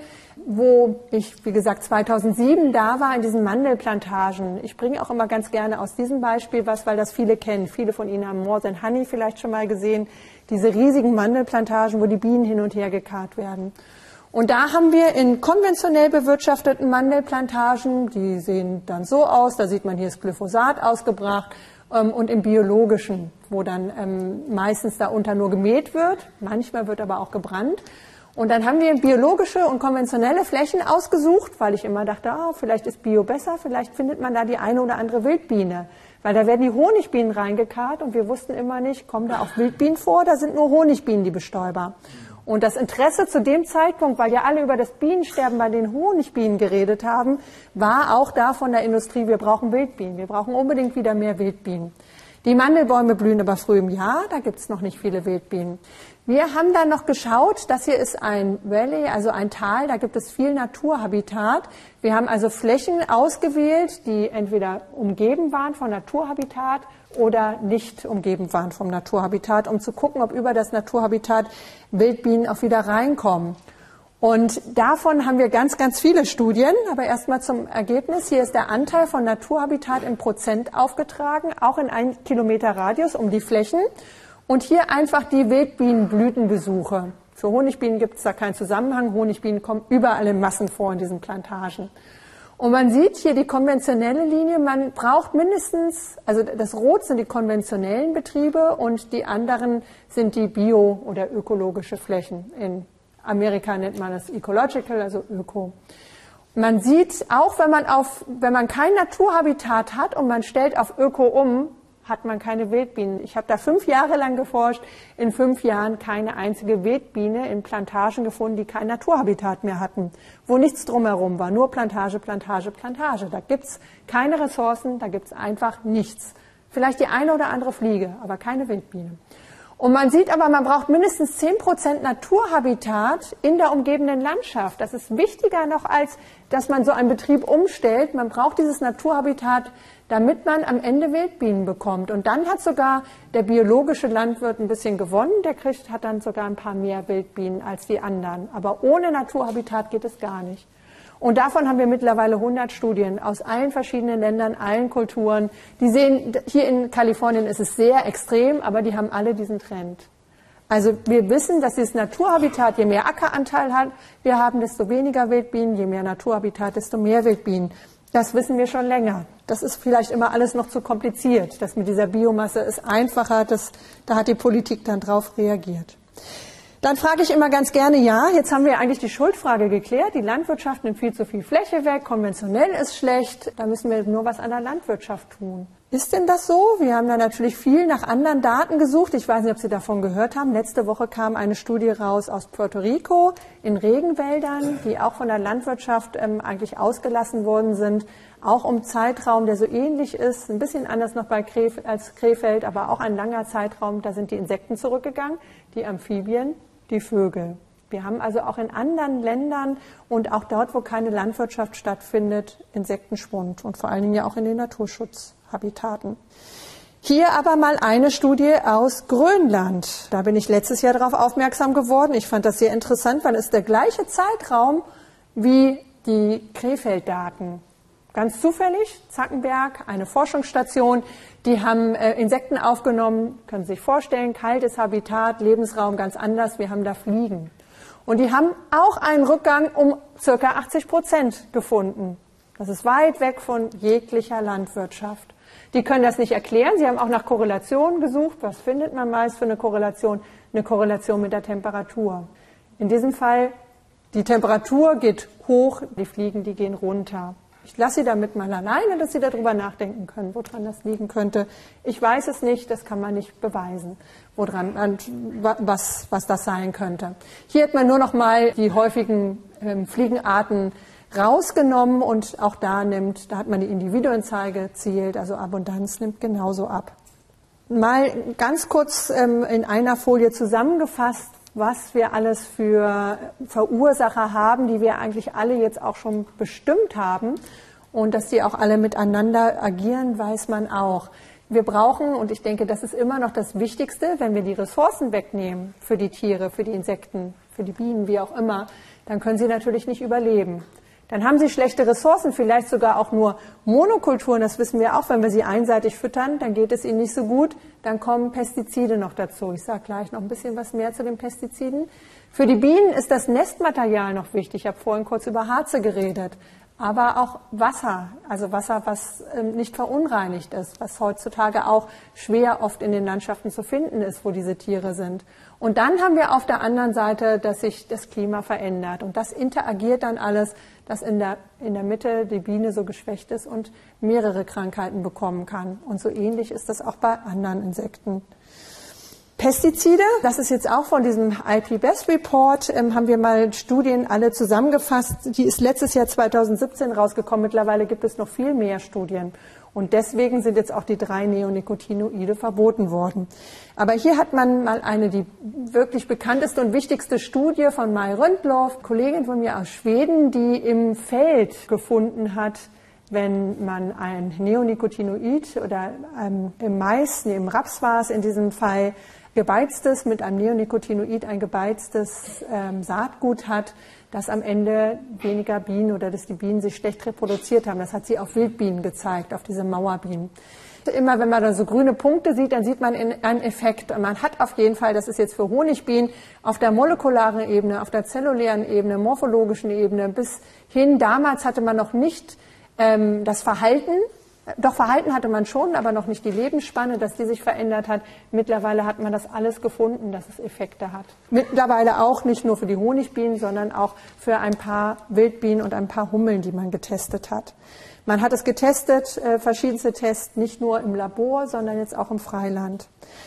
wo ich, wie gesagt, zweitausendsieben da war in diesen Mandelplantagen. Ich bringe auch immer ganz gerne aus diesem Beispiel was, weil das viele kennen. Viele von Ihnen haben More Than Honey vielleicht schon mal gesehen. Diese riesigen Mandelplantagen, wo die Bienen hin und her gekarrt werden. Und da haben wir in konventionell bewirtschafteten Mandelplantagen, die sehen dann so aus, da sieht man, hier ist Glyphosat ausgebracht, ähm, und im biologischen, wo dann ähm, meistens darunter nur gemäht wird, manchmal wird aber auch gebrannt. Und dann haben wir biologische und konventionelle Flächen ausgesucht, weil ich immer dachte, oh, vielleicht ist Bio besser, vielleicht findet man da die eine oder andere Wildbiene. Weil da werden die Honigbienen reingekarrt und wir wussten immer nicht, kommen da auch Wildbienen vor, da sind nur Honigbienen die Bestäuber. Und das Interesse zu dem Zeitpunkt, weil ja alle über das Bienensterben bei den Honigbienen geredet haben, war auch da von der Industrie, wir brauchen Wildbienen, wir brauchen unbedingt wieder mehr Wildbienen. Die Mandelbäume blühen aber früh im Jahr, da gibt es noch nicht viele Wildbienen. Wir haben dann noch geschaut, das hier ist ein Valley, also ein Tal, da gibt es viel Naturhabitat. Wir haben also Flächen ausgewählt, die entweder umgeben waren von Naturhabitat oder nicht umgeben waren vom Naturhabitat, um zu gucken, ob über das Naturhabitat Wildbienen auch wieder reinkommen. Und davon haben wir ganz, ganz viele Studien, aber erstmal zum Ergebnis. Hier ist der Anteil von Naturhabitat in Prozent aufgetragen, auch in ein Kilometer Radius um die Flächen. Und hier einfach die Wildbienenblütenbesuche. Für Honigbienen gibt es da keinen Zusammenhang. Honigbienen kommen überall in Massen vor in diesen Plantagen. Und man sieht hier die konventionelle Linie, man braucht mindestens, also das Rot sind die konventionellen Betriebe und die anderen sind die bio- oder ökologische Flächen. In Amerika nennt man das Ecological, also Öko. Man sieht, auch wenn man, auf, wenn man kein Naturhabitat hat und man stellt auf Öko um, hat man keine Wildbienen. Ich habe da fünf Jahre lang geforscht, in fünf Jahren keine einzige Wildbiene in Plantagen gefunden, die kein Naturhabitat mehr hatten, wo nichts drumherum war, nur Plantage, Plantage, Plantage. Da gibt's keine Ressourcen, da gibt's einfach nichts. Vielleicht die eine oder andere Fliege, aber keine Wildbiene. Und man sieht aber, man braucht mindestens zehn Prozent Naturhabitat in der umgebenden Landschaft. Das ist wichtiger noch, als dass man so einen Betrieb umstellt. Man braucht dieses Naturhabitat, damit man am Ende Wildbienen bekommt. Und dann hat sogar der biologische Landwirt ein bisschen gewonnen. Der kriegt, hat dann sogar ein paar mehr Wildbienen als die anderen. Aber ohne Naturhabitat geht es gar nicht. Und davon haben wir mittlerweile hundert Studien aus allen verschiedenen Ländern, allen Kulturen. Die sehen, hier in Kalifornien ist es sehr extrem, aber die haben alle diesen Trend. Also wir wissen, dass dieses Naturhabitat, je mehr Ackeranteil hat, wir haben, desto weniger Wildbienen, je mehr Naturhabitat, desto mehr Wildbienen. Das wissen wir schon länger. Das ist vielleicht immer alles noch zu kompliziert. Das mit dieser Biomasse ist einfacher, das, da hat die Politik dann drauf reagiert. Dann frage ich immer ganz gerne, ja, jetzt haben wir eigentlich die Schuldfrage geklärt. Die Landwirtschaft nimmt viel zu viel Fläche weg, konventionell ist schlecht. Da müssen wir nur was an der Landwirtschaft tun. Ist denn das so? Wir haben da natürlich viel nach anderen Daten gesucht. Ich weiß nicht, ob Sie davon gehört haben. Letzte Woche kam eine Studie raus aus Puerto Rico in Regenwäldern, die auch von der Landwirtschaft ähm, eigentlich ausgelassen worden sind. Auch um Zeitraum, der so ähnlich ist, ein bisschen anders noch bei Kref- als Krefeld, aber auch ein langer Zeitraum. Da sind die Insekten zurückgegangen, die Amphibien, die Vögel. Wir haben also auch in anderen Ländern und auch dort, wo keine Landwirtschaft stattfindet, Insektenschwund und vor allen Dingen ja auch in den Naturschutzhabitaten. Hier aber mal eine Studie aus Grönland. Da bin ich letztes Jahr darauf aufmerksam geworden. Ich fand das sehr interessant, weil es ist der gleiche Zeitraum wie die Krefeld-Daten. Ganz zufällig, Zackenberg, eine Forschungsstation, die haben äh, Insekten aufgenommen, können Sie sich vorstellen, kaltes Habitat, Lebensraum ganz anders, wir haben da Fliegen. Und die haben auch einen Rückgang um ca. achtzig Prozent gefunden. Das ist weit weg von jeglicher Landwirtschaft. Die können das nicht erklären, sie haben auch nach Korrelationen gesucht. Was findet man meist für eine Korrelation? Eine Korrelation mit der Temperatur. In diesem Fall, die Temperatur geht hoch, die Fliegen, die gehen runter. Ich lasse Sie damit mal alleine, dass Sie darüber nachdenken können, woran das liegen könnte. Ich weiß es nicht, das kann man nicht beweisen, woran, was, was das sein könnte. Hier hat man nur noch mal die häufigen ähm, Fliegenarten rausgenommen und auch da nimmt, da hat man die Individuenzahl gezielt, also Abundanz nimmt genauso ab. Mal ganz kurz ähm, in einer Folie zusammengefasst, was wir alles für Verursacher haben, die wir eigentlich alle jetzt auch schon bestimmt haben. Und dass die auch alle miteinander agieren, weiß man auch. Wir brauchen, und ich denke, das ist immer noch das Wichtigste, wenn wir die Ressourcen wegnehmen für die Tiere, für die Insekten, für die Bienen, wie auch immer, dann können sie natürlich nicht überleben. Dann haben sie schlechte Ressourcen, vielleicht sogar auch nur Monokulturen, das wissen wir auch, wenn wir sie einseitig füttern, dann geht es ihnen nicht so gut, dann kommen Pestizide noch dazu. Ich sage gleich noch ein bisschen was mehr zu den Pestiziden. Für die Bienen ist das Nestmaterial noch wichtig, ich habe vorhin kurz über Harze geredet, aber auch Wasser, also Wasser, was ähm, nicht verunreinigt ist, was heutzutage auch schwer oft in den Landschaften zu finden ist, wo diese Tiere sind. Und dann haben wir auf der anderen Seite, dass sich das Klima verändert und das interagiert dann alles, dass in der, in der Mitte die Biene so geschwächt ist und mehrere Krankheiten bekommen kann. Und so ähnlich ist das auch bei anderen Insekten. Pestizide, das ist jetzt auch von diesem I P B E S Report, ähm, haben wir mal Studien alle zusammengefasst. Die ist letztes Jahr zweitausendsiebzehn rausgekommen. Mittlerweile gibt es noch viel mehr Studien. Und deswegen sind jetzt auch die drei Neonicotinoide verboten worden. Aber hier hat man mal eine, die wirklich bekannteste und wichtigste Studie von Maj Röndlow, Kollegin von mir aus Schweden, die im Feld gefunden hat, wenn man ein Neonicotinoid oder ähm, im Mais, nee, im Raps war es in diesem Fall, gebeiztes, mit einem Neonicotinoid ein gebeiztes ähm, Saatgut hat, dass am Ende weniger Bienen oder dass die Bienen sich schlecht reproduziert haben. Das hat sie auf Wildbienen gezeigt, auf diese Mauerbienen. Immer wenn man dann so grüne Punkte sieht, dann sieht man einen Effekt. Und man hat auf jeden Fall, das ist jetzt für Honigbienen, auf der molekularen Ebene, auf der zellulären Ebene, morphologischen Ebene bis hin, damals hatte man noch nicht ähm, das Verhalten Doch Verhalten hatte man schon, aber noch nicht die Lebensspanne, dass die sich verändert hat. Mittlerweile hat man das alles gefunden, dass es Effekte hat. Mittlerweile auch nicht nur für die Honigbienen, sondern auch für ein paar Wildbienen und ein paar Hummeln, die man getestet hat. Man hat es getestet, äh, verschiedenste Tests, nicht nur im Labor, sondern jetzt auch im Freiland.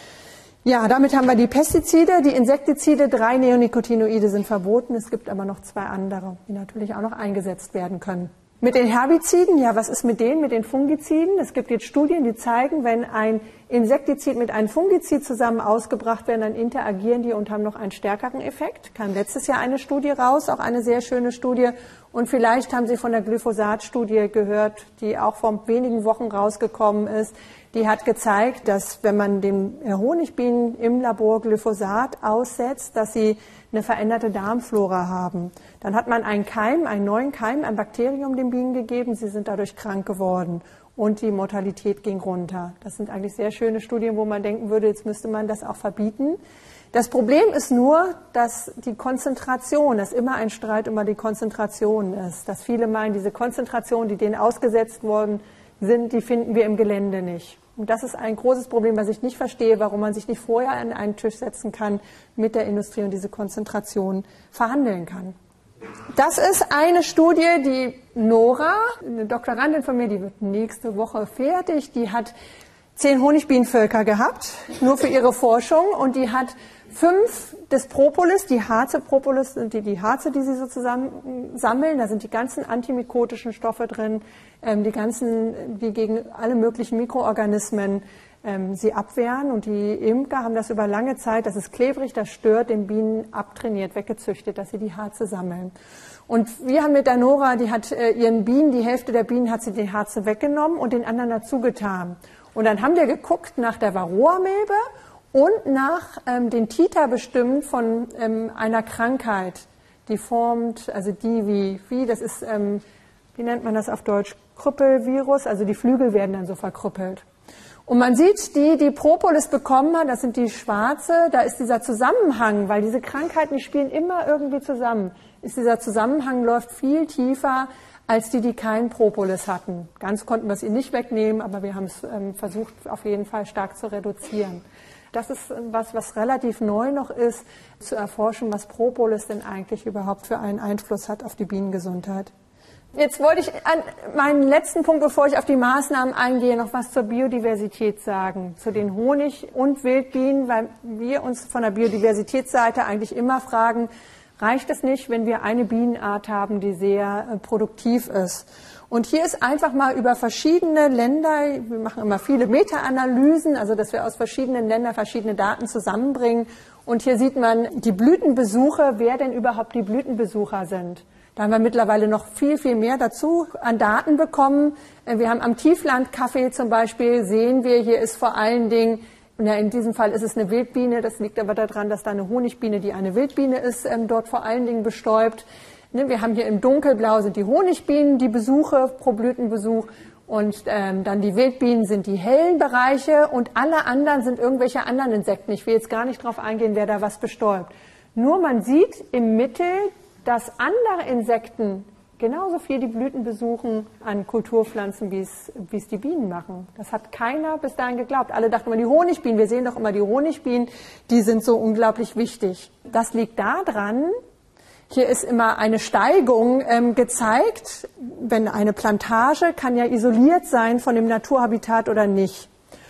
Ja, damit haben wir die Pestizide, die Insektizide, drei Neonicotinoide sind verboten. Es gibt aber noch zwei andere, die natürlich auch noch eingesetzt werden können. Mit den Herbiziden, ja, was ist mit denen, mit den Fungiziden? Es gibt jetzt Studien, die zeigen, wenn ein Insektizid mit einem Fungizid zusammen ausgebracht werden, dann interagieren die und haben noch einen stärkeren Effekt. Kam letztes Jahr eine Studie raus, auch eine sehr schöne Studie. Und vielleicht haben Sie von der Glyphosat-Studie gehört, die auch vor wenigen Wochen rausgekommen ist. Die hat gezeigt, dass wenn man den Honigbienen im Labor Glyphosat aussetzt, dass sie eine veränderte Darmflora haben. Dann hat man einen Keim, einen neuen Keim, ein Bakterium den Bienen gegeben. Sie sind dadurch krank geworden und die Mortalität ging runter. Das sind eigentlich sehr schöne Studien, wo man denken würde, jetzt müsste man das auch verbieten. Das Problem ist nur, dass die Konzentration, dass immer ein Streit über die Konzentration ist. Dass viele meinen, diese Konzentration, die denen ausgesetzt worden sind, die finden wir im Gelände nicht. Und das ist ein großes Problem, was ich nicht verstehe, warum man sich nicht vorher an einen Tisch setzen kann mit der Industrie und diese Konzentration verhandeln kann. Das ist eine Studie, die Nora, eine Doktorandin von mir, die wird nächste Woche fertig, die hat zehn Honigbienenvölker gehabt, nur für ihre Forschung, und die hat fünf des Propolis, die Harze-Propolis sind die, die Harze, die sie so zusammen sammeln, da sind die ganzen antimykotischen Stoffe drin, ähm, die ganzen, die gegen alle möglichen Mikroorganismen ähm, sie abwehren, und die Imker haben das über lange Zeit, das ist klebrig, das stört, den Bienen abtrainiert, weggezüchtet, dass sie die Harze sammeln. Und wir haben mit der Nora, die hat äh, ihren Bienen, die Hälfte der Bienen hat sie die Harze weggenommen und den anderen dazu getan. Und dann haben wir geguckt nach der Varroa-Milbe und nach ähm, den Titer bestimmt von ähm, einer Krankheit, die formt, also die wie, wie das ist, ähm, wie nennt man das auf Deutsch, Krüppelvirus, also die Flügel werden dann so verkrüppelt. Und man sieht, die, die Propolis bekommen haben, das sind die schwarze, da ist dieser Zusammenhang, weil diese Krankheiten, die spielen immer irgendwie zusammen, ist dieser Zusammenhang läuft viel tiefer als die, die keinen Propolis hatten. Ganz konnten wir es ihnen nicht wegnehmen, aber wir haben es ähm, versucht, auf jeden Fall stark zu reduzieren. Das ist was, was relativ neu noch ist, zu erforschen, was Propolis denn eigentlich überhaupt für einen Einfluss hat auf die Bienengesundheit. Jetzt wollte ich an meinen letzten Punkt, bevor ich auf die Maßnahmen eingehe, noch was zur Biodiversität sagen, zu den Honig- und Wildbienen, weil wir uns von der Biodiversitätsseite eigentlich immer fragen, reicht es nicht, wenn wir eine Bienenart haben, die sehr äh, produktiv ist. Und hier ist einfach mal über verschiedene Länder, wir machen immer viele Meta-Analysen, also dass wir aus verschiedenen Ländern verschiedene Daten zusammenbringen. Und hier sieht man die Blütenbesuche, wer denn überhaupt die Blütenbesucher sind. Da haben wir mittlerweile noch viel, viel mehr dazu an Daten bekommen. Wir haben am Tieflandkaffee zum Beispiel, sehen wir, hier ist vor allen Dingen, ja, in diesem Fall ist es eine Wildbiene, das liegt aber daran, dass da eine Honigbiene, die eine Wildbiene ist, ähm, dort vor allen Dingen bestäubt. Ne, wir haben hier im Dunkelblau sind die Honigbienen, die Besuche pro Blütenbesuch, und ähm, dann die Wildbienen sind die hellen Bereiche, und alle anderen sind irgendwelche anderen Insekten. Ich will jetzt gar nicht drauf eingehen, wer da was bestäubt. Nur man sieht im Mittel, dass andere Insekten genauso viel die Blüten besuchen an Kulturpflanzen, wie es, wie es die Bienen machen. Das hat keiner bis dahin geglaubt. Alle dachten immer, die Honigbienen, wir sehen doch immer die Honigbienen, die sind so unglaublich wichtig. Das liegt daran, hier ist immer eine Steigung ähm, gezeigt, wenn eine Plantage kann ja isoliert sein von dem Naturhabitat oder nicht.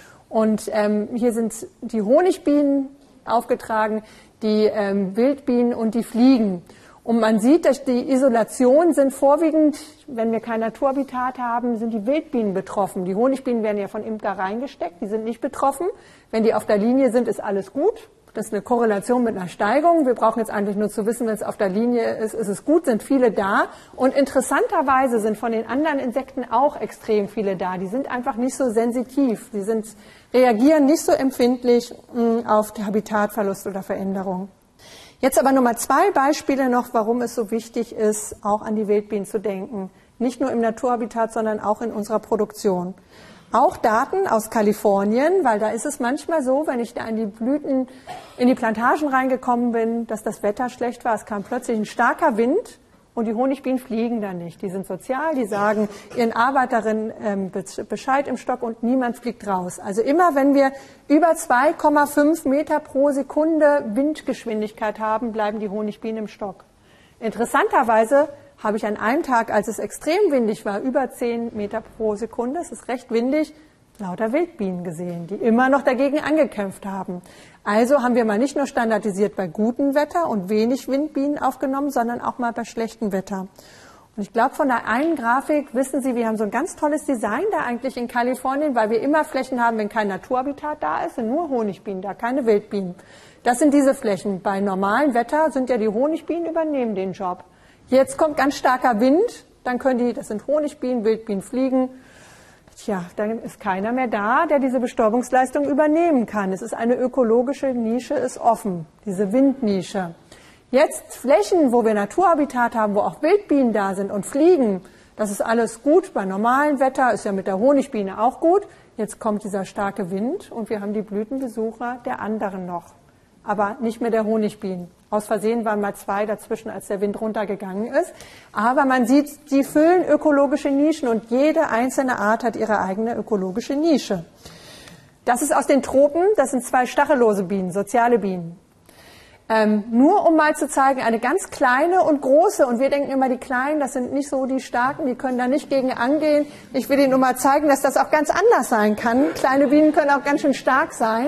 Und ähm, hier sind die Honigbienen aufgetragen, die ähm, Wildbienen und die Fliegen. Und man sieht, dass die Isolation sind vorwiegend, wenn wir kein Naturhabitat haben, sind die Wildbienen betroffen. Die Honigbienen werden ja von Imker reingesteckt, die sind nicht betroffen. Wenn die auf der Linie sind, ist alles gut. Das ist eine Korrelation mit einer Steigung. Wir brauchen jetzt eigentlich nur zu wissen, wenn es auf der Linie ist, ist es gut, sind viele da. Und interessanterweise sind von den anderen Insekten auch extrem viele da. Die sind einfach nicht so sensitiv. Die sind, reagieren nicht so empfindlich mh, auf Habitatverlust oder Veränderung. Jetzt aber nochmal zwei Beispiele noch, warum es so wichtig ist, auch an die Wildbienen zu denken. Nicht nur im Naturhabitat, sondern auch in unserer Produktion. Auch Daten aus Kalifornien, weil da ist es manchmal so, wenn ich da in die Blüten, in die Plantagen reingekommen bin, dass das Wetter schlecht war. Es kam plötzlich ein starker Wind Und die Honigbienen fliegen da nicht. Die sind sozial, die sagen ihren Arbeiterinnen ähm, Bescheid im Stock und niemand fliegt raus. Also immer wenn wir über zwei Komma fünf Meter pro Sekunde Windgeschwindigkeit haben, bleiben die Honigbienen im Stock. Interessanterweise habe ich an einem Tag, als es extrem windig war, über zehn Meter pro Sekunde, es ist recht windig, lauter Wildbienen gesehen, die immer noch dagegen angekämpft haben. Also haben wir mal nicht nur standardisiert bei gutem Wetter und wenig Windbienen aufgenommen, sondern auch mal bei schlechtem Wetter. Und ich glaube, von der einen Grafik wissen Sie, wir haben so ein ganz tolles Design da eigentlich in Kalifornien, weil wir immer Flächen haben, wenn kein Naturhabitat da ist, sind nur Honigbienen da, keine Wildbienen. Das sind diese Flächen. Bei normalem Wetter sind ja die Honigbienen, übernehmen den Job. Jetzt kommt ganz starker Wind, dann können die, das sind Honigbienen, Wildbienen fliegen. Tja, dann ist keiner mehr da, der diese Bestäubungsleistung übernehmen kann. Es ist eine ökologische Nische, ist offen, diese Windnische. Jetzt Flächen, wo wir Naturhabitat haben, wo auch Wildbienen da sind und fliegen, das ist alles gut. Bei normalem Wetter ist ja mit der Honigbiene auch gut. Jetzt kommt dieser starke Wind und wir haben die Blütenbesucher der anderen noch, aber nicht mehr der Honigbienen. Aus Versehen waren mal zwei dazwischen, als der Wind runtergegangen ist. Aber man sieht, die füllen ökologische Nischen und jede einzelne Art hat ihre eigene ökologische Nische. Das ist aus den Tropen, das sind zwei stachellose Bienen, soziale Bienen. Ähm, nur um mal zu zeigen, eine ganz kleine und große, und wir denken immer, die Kleinen, das sind nicht so die Starken, die können da nicht gegen angehen. Ich will Ihnen nur mal zeigen, dass das auch ganz anders sein kann. Kleine Bienen können auch ganz schön stark sein.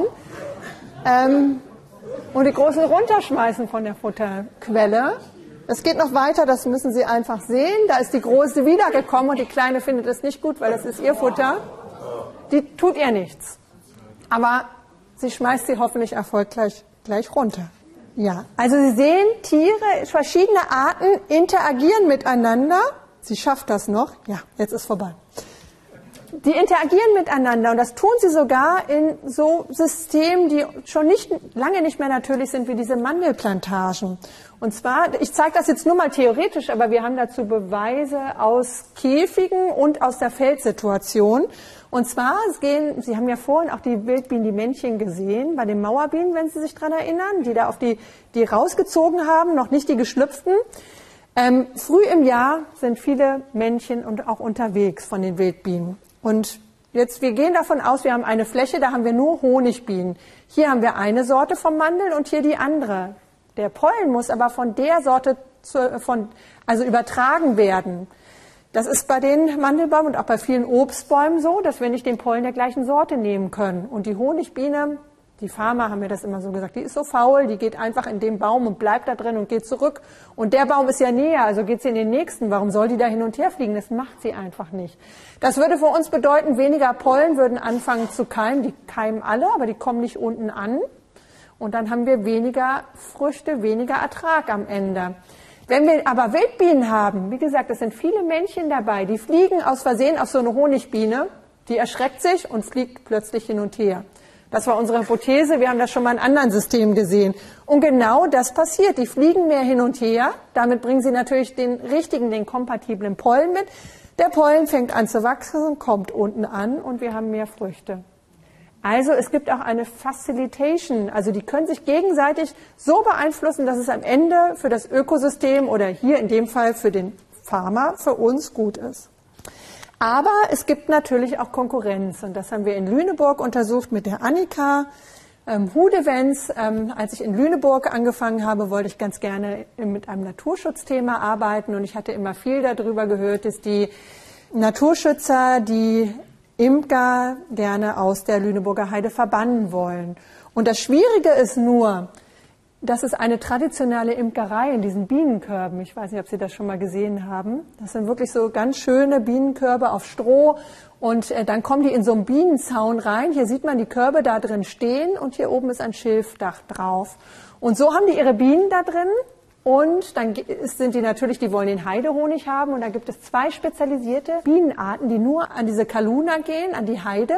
Ähm, Und die Großen runterschmeißen von der Futterquelle. Es geht noch weiter, das müssen Sie einfach sehen. Da ist die Große wiedergekommen und die Kleine findet es nicht gut, weil das ist ihr Futter. Die tut ihr nichts. Aber sie schmeißt sie hoffentlich erfolgreich gleich runter. Ja, also Sie sehen, Tiere, verschiedene Arten interagieren miteinander. Sie schafft das noch. Ja, jetzt ist vorbei. Die interagieren miteinander und das tun sie sogar in so Systemen, die schon nicht, lange nicht mehr natürlich sind wie diese Mandelplantagen. Und zwar, ich zeige das jetzt nur mal theoretisch, aber wir haben dazu Beweise aus Käfigen und aus der Feldsituation. Und zwar, es gehen, Sie haben ja vorhin auch die Wildbienen, die Männchen gesehen, bei den Mauerbienen, wenn Sie sich dran erinnern, die da auf die, die rausgezogen haben, noch nicht die geschlüpften. Ähm, früh im Jahr sind viele Männchen und auch unterwegs von den Wildbienen. Und jetzt, wir gehen davon aus, wir haben eine Fläche, da haben wir nur Honigbienen. Hier haben wir eine Sorte vom Mandel und hier die andere. Der Pollen muss aber von der Sorte zu, von, also übertragen werden. Das ist bei den Mandelbäumen und auch bei vielen Obstbäumen so, dass wir nicht den Pollen der gleichen Sorte nehmen können. Und die Honigbiene, die Farmer haben mir das immer so gesagt, die ist so faul, die geht einfach in den Baum und bleibt da drin und geht zurück. Und der Baum ist ja näher, also geht sie in den nächsten. Warum soll die da hin und her fliegen? Das macht sie einfach nicht. Das würde für uns bedeuten, weniger Pollen würden anfangen zu keimen. Die keimen alle, aber die kommen nicht unten an. Und dann haben wir weniger Früchte, weniger Ertrag am Ende. Wenn wir aber Wildbienen haben, wie gesagt, es sind viele Männchen dabei, die fliegen aus Versehen auf so eine Honigbiene, die erschreckt sich und fliegt plötzlich hin und her. Das war unsere Hypothese, wir haben das schon mal in anderen Systemen gesehen. Und genau das passiert, die fliegen mehr hin und her, damit bringen sie natürlich den richtigen, den kompatiblen Pollen mit. Der Pollen fängt an zu wachsen, kommt unten an und wir haben mehr Früchte. Also es gibt auch eine Facilitation, also die können sich gegenseitig so beeinflussen, dass es am Ende für das Ökosystem oder hier in dem Fall für den Farmer, für uns gut ist. Aber es gibt natürlich auch Konkurrenz und das haben wir in Lüneburg untersucht mit der Annika ähm, Hudevens. Ähm, als ich in Lüneburg angefangen habe, wollte ich ganz gerne mit einem Naturschutzthema arbeiten und ich hatte immer viel darüber gehört, dass die Naturschützer die Imker gerne aus der Lüneburger Heide verbannen wollen. Und das Schwierige ist nur, das ist eine traditionelle Imkerei in diesen Bienenkörben. Ich weiß nicht, ob Sie das schon mal gesehen haben. Das sind wirklich so ganz schöne Bienenkörbe auf Stroh. Und äh, dann kommen die in so einen Bienenzaun rein. Hier sieht man die Körbe da drin stehen und hier oben ist ein Schilfdach drauf. Und so haben die ihre Bienen da drin. Und dann sind die natürlich, die wollen den Heidehonig haben. Und da gibt es zwei spezialisierte Bienenarten, die nur an diese Kaluna gehen, an die Heide.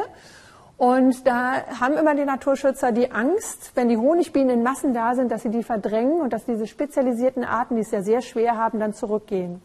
Und da haben immer die Naturschützer die Angst, wenn die Honigbienen in Massen da sind, dass sie die verdrängen und dass diese spezialisierten Arten, die es ja sehr schwer haben, dann zurückgehen.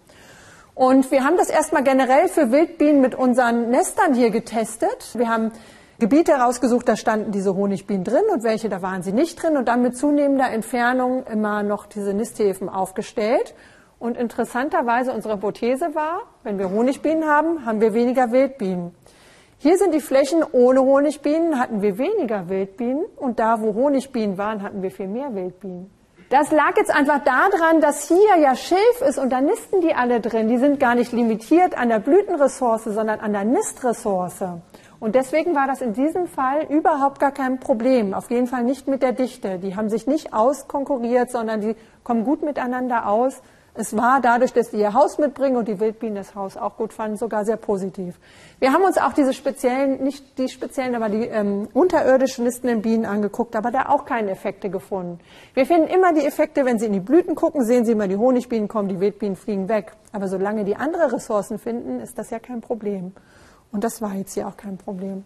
Und wir haben das erstmal generell für Wildbienen mit unseren Nestern hier getestet. Wir haben Gebiete rausgesucht, da standen diese Honigbienen drin und welche, da waren sie nicht drin und dann mit zunehmender Entfernung immer noch diese Nisthäfen aufgestellt. Und interessanterweise unsere Hypothese war, wenn wir Honigbienen haben, haben wir weniger Wildbienen. Hier sind die Flächen ohne Honigbienen, hatten wir weniger Wildbienen. Und da, wo Honigbienen waren, hatten wir viel mehr Wildbienen. Das lag jetzt einfach daran, dass hier ja Schilf ist und da nisten die alle drin. Die sind gar nicht limitiert an der Blütenressource, sondern an der Nistressource. Und deswegen war das in diesem Fall überhaupt gar kein Problem. Auf jeden Fall nicht mit der Dichte. Die haben sich nicht auskonkurriert, sondern die kommen gut miteinander aus. Es war dadurch, dass die ihr Haus mitbringen und die Wildbienen das Haus auch gut fanden, sogar sehr positiv. Wir haben uns auch diese speziellen, nicht die speziellen, aber die ähm, unterirdisch nistenden Bienen angeguckt, aber da auch keine Effekte gefunden. Wir finden immer die Effekte, wenn Sie in die Blüten gucken, sehen Sie immer, die Honigbienen kommen, die Wildbienen fliegen weg. Aber solange die andere Ressourcen finden, ist das ja kein Problem. Und das war jetzt hier auch kein Problem.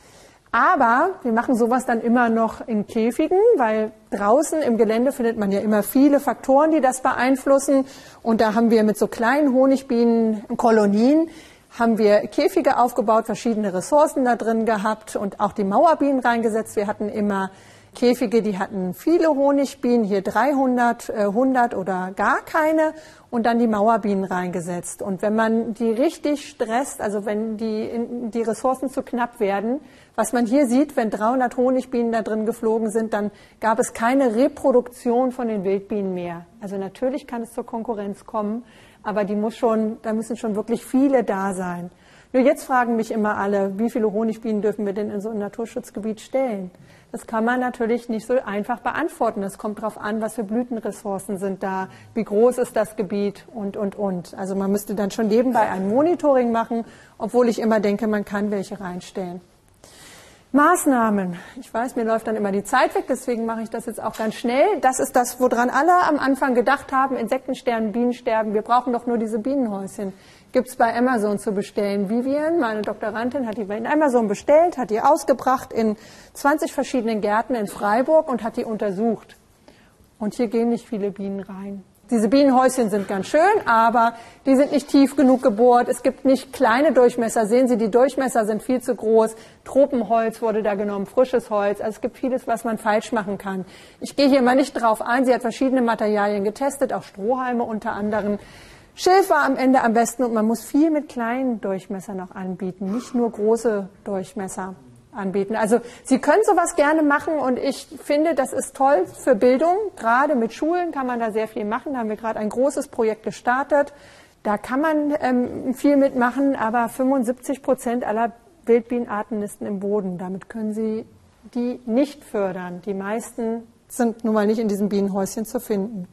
Aber wir machen sowas dann immer noch in Käfigen, weil draußen im Gelände findet man ja immer viele Faktoren, die das beeinflussen. Und da haben wir mit so kleinen Honigbienenkolonien, haben wir Käfige aufgebaut, verschiedene Ressourcen da drin gehabt und auch die Mauerbienen reingesetzt. Wir hatten immer Käfige, die hatten viele Honigbienen, hier dreihundert, hundert oder gar keine, und dann die Mauerbienen reingesetzt. Und wenn man die richtig stresst, also wenn die, die Ressourcen zu knapp werden, was man hier sieht, wenn dreihundert Honigbienen da drin geflogen sind, dann gab es keine Reproduktion von den Wildbienen mehr. Also natürlich kann es zur Konkurrenz kommen, aber die muss schon, da müssen schon wirklich viele da sein. Nur jetzt fragen mich immer alle, wie viele Honigbienen dürfen wir denn in so ein Naturschutzgebiet stellen? Das kann man natürlich nicht so einfach beantworten. Es kommt darauf an, was für Blütenressourcen sind da, wie groß ist das Gebiet und, und, und. Also man müsste dann schon nebenbei ein Monitoring machen, obwohl ich immer denke, man kann welche reinstellen. Maßnahmen. Ich weiß, mir läuft dann immer die Zeit weg, deswegen mache ich das jetzt auch ganz schnell. Das ist das, woran alle am Anfang gedacht haben, Insektensterben, Bienensterben. Wir brauchen doch nur diese Bienenhäuschen. Gibt es bei Amazon zu bestellen. Vivian, meine Doktorandin, hat die bei Amazon bestellt, hat die ausgebracht in zwanzig verschiedenen Gärten in Freiburg und hat die untersucht. Und hier gehen nicht viele Bienen rein. Diese Bienenhäuschen sind ganz schön, aber die sind nicht tief genug gebohrt. Es gibt nicht kleine Durchmesser. Sehen Sie, die Durchmesser sind viel zu groß. Tropenholz wurde da genommen, frisches Holz. Also es gibt vieles, was man falsch machen kann. Ich gehe hier mal nicht drauf ein. Sie hat verschiedene Materialien getestet, auch Strohhalme unter anderem. Schilf war am Ende am besten und man muss viel mit kleinen Durchmessern noch anbieten, nicht nur große Durchmesser anbieten. Also Sie können sowas gerne machen und ich finde, das ist toll für Bildung. Gerade mit Schulen kann man da sehr viel machen. Da haben wir gerade ein großes Projekt gestartet. Da kann man ähm, viel mitmachen, aber fünfundsiebzig Prozent aller Wildbienenarten nisten im Boden. Damit können Sie die nicht fördern. Die meisten sind nun mal nicht in diesen Bienenhäuschen zu finden.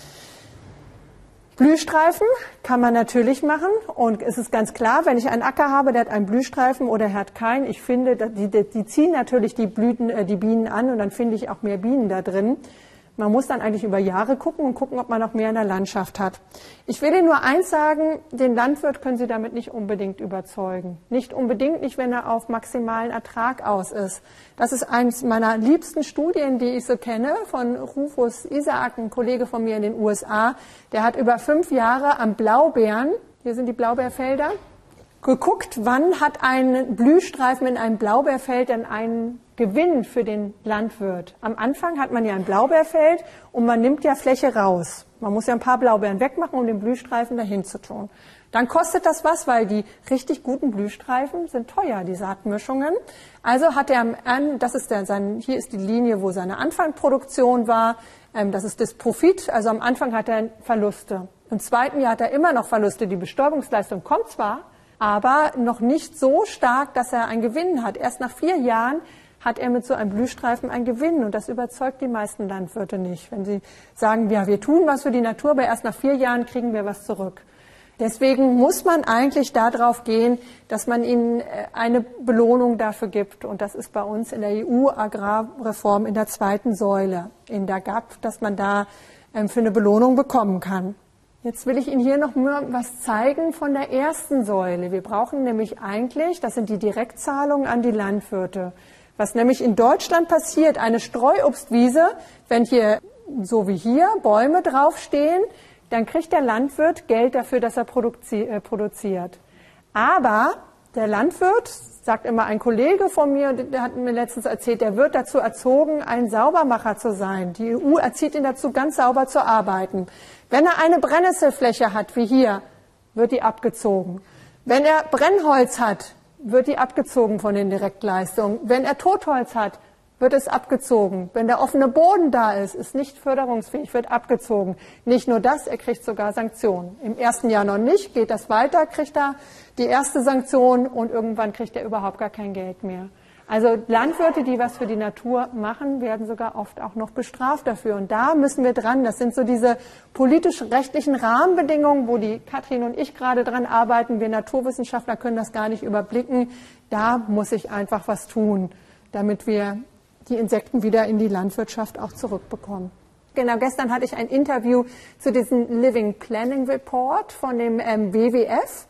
Blühstreifen kann man natürlich machen und es ist ganz klar, wenn ich einen Acker habe, der hat einen Blühstreifen oder er hat keinen, ich finde, die, die ziehen natürlich die Blüten, äh, die Bienen an und dann finde ich auch mehr Bienen da drin. Man muss dann eigentlich über Jahre gucken und gucken, ob man noch mehr in der Landschaft hat. Ich will Ihnen nur eins sagen, den Landwirt können Sie damit nicht unbedingt überzeugen. Nicht unbedingt, nicht wenn er auf maximalen Ertrag aus ist. Das ist eines meiner liebsten Studien, die ich so kenne, von Rufus Isaac, ein Kollege von mir in den U S A. Der hat über fünf Jahre am Blaubeeren, hier sind die Blaubeerfelder, geguckt, wann hat ein Blühstreifen in einem Blaubeerfeld denn einen Gewinn für den Landwirt. Am Anfang hat man ja ein Blaubeerfeld und man nimmt ja Fläche raus. Man muss ja ein paar Blaubeeren wegmachen, um den Blühstreifen dahin zu tun. Dann kostet das was, weil die richtig guten Blühstreifen sind teuer, die Saatmischungen. Also hat er an, das ist der, sein, hier ist die Linie, wo seine Anfangsproduktion war. Ähm, das ist das Profit. Also am Anfang hat er Verluste. Im zweiten Jahr hat er immer noch Verluste. Die Bestäubungsleistung kommt zwar, aber noch nicht so stark, dass er einen Gewinn hat. Erst nach vier Jahren hat er mit so einem Blühstreifen einen Gewinn. Und das überzeugt die meisten Landwirte nicht. Wenn sie sagen, ja, wir tun was für die Natur, aber erst nach vier Jahren kriegen wir was zurück. Deswegen muss man eigentlich darauf gehen, dass man ihnen eine Belohnung dafür gibt. Und das ist bei uns in der E U-Agrarreform in der zweiten Säule, in der G A P, dass man da für eine Belohnung bekommen kann. Jetzt will ich Ihnen hier noch mal was zeigen von der ersten Säule. Wir brauchen nämlich eigentlich, das sind die Direktzahlungen an die Landwirte. Was nämlich in Deutschland passiert, eine Streuobstwiese, wenn hier, so wie hier, Bäume draufstehen, dann kriegt der Landwirt Geld dafür, dass er produziert. Aber Der Landwirt, sagt immer ein Kollege von mir, der hat mir letztens erzählt, der wird dazu erzogen, ein Saubermacher zu sein. Die E U erzieht ihn dazu, ganz sauber zu arbeiten. Wenn er eine Brennnesselfläche hat, wie hier, wird die abgezogen. Wenn er Brennholz hat, wird die abgezogen von den Direktleistungen. Wenn er Totholz hat, wird es abgezogen. Wenn der offene Boden da ist, ist nicht förderungsfähig, wird abgezogen. Nicht nur das, er kriegt sogar Sanktionen. Im ersten Jahr noch nicht, geht das weiter, kriegt er die erste Sanktion und irgendwann kriegt er überhaupt gar kein Geld mehr. Also Landwirte, die was für die Natur machen, werden sogar oft auch noch bestraft dafür. Und da müssen wir dran. Das sind so diese politisch-rechtlichen Rahmenbedingungen, wo die Katrin und ich gerade dran arbeiten. Wir Naturwissenschaftler können das gar nicht überblicken. Da muss sich einfach was tun, damit wir die Insekten wieder in die Landwirtschaft auch zurückbekommen. Genau, gestern hatte ich ein Interview zu diesem Living Planning Report von dem ähm, W W F.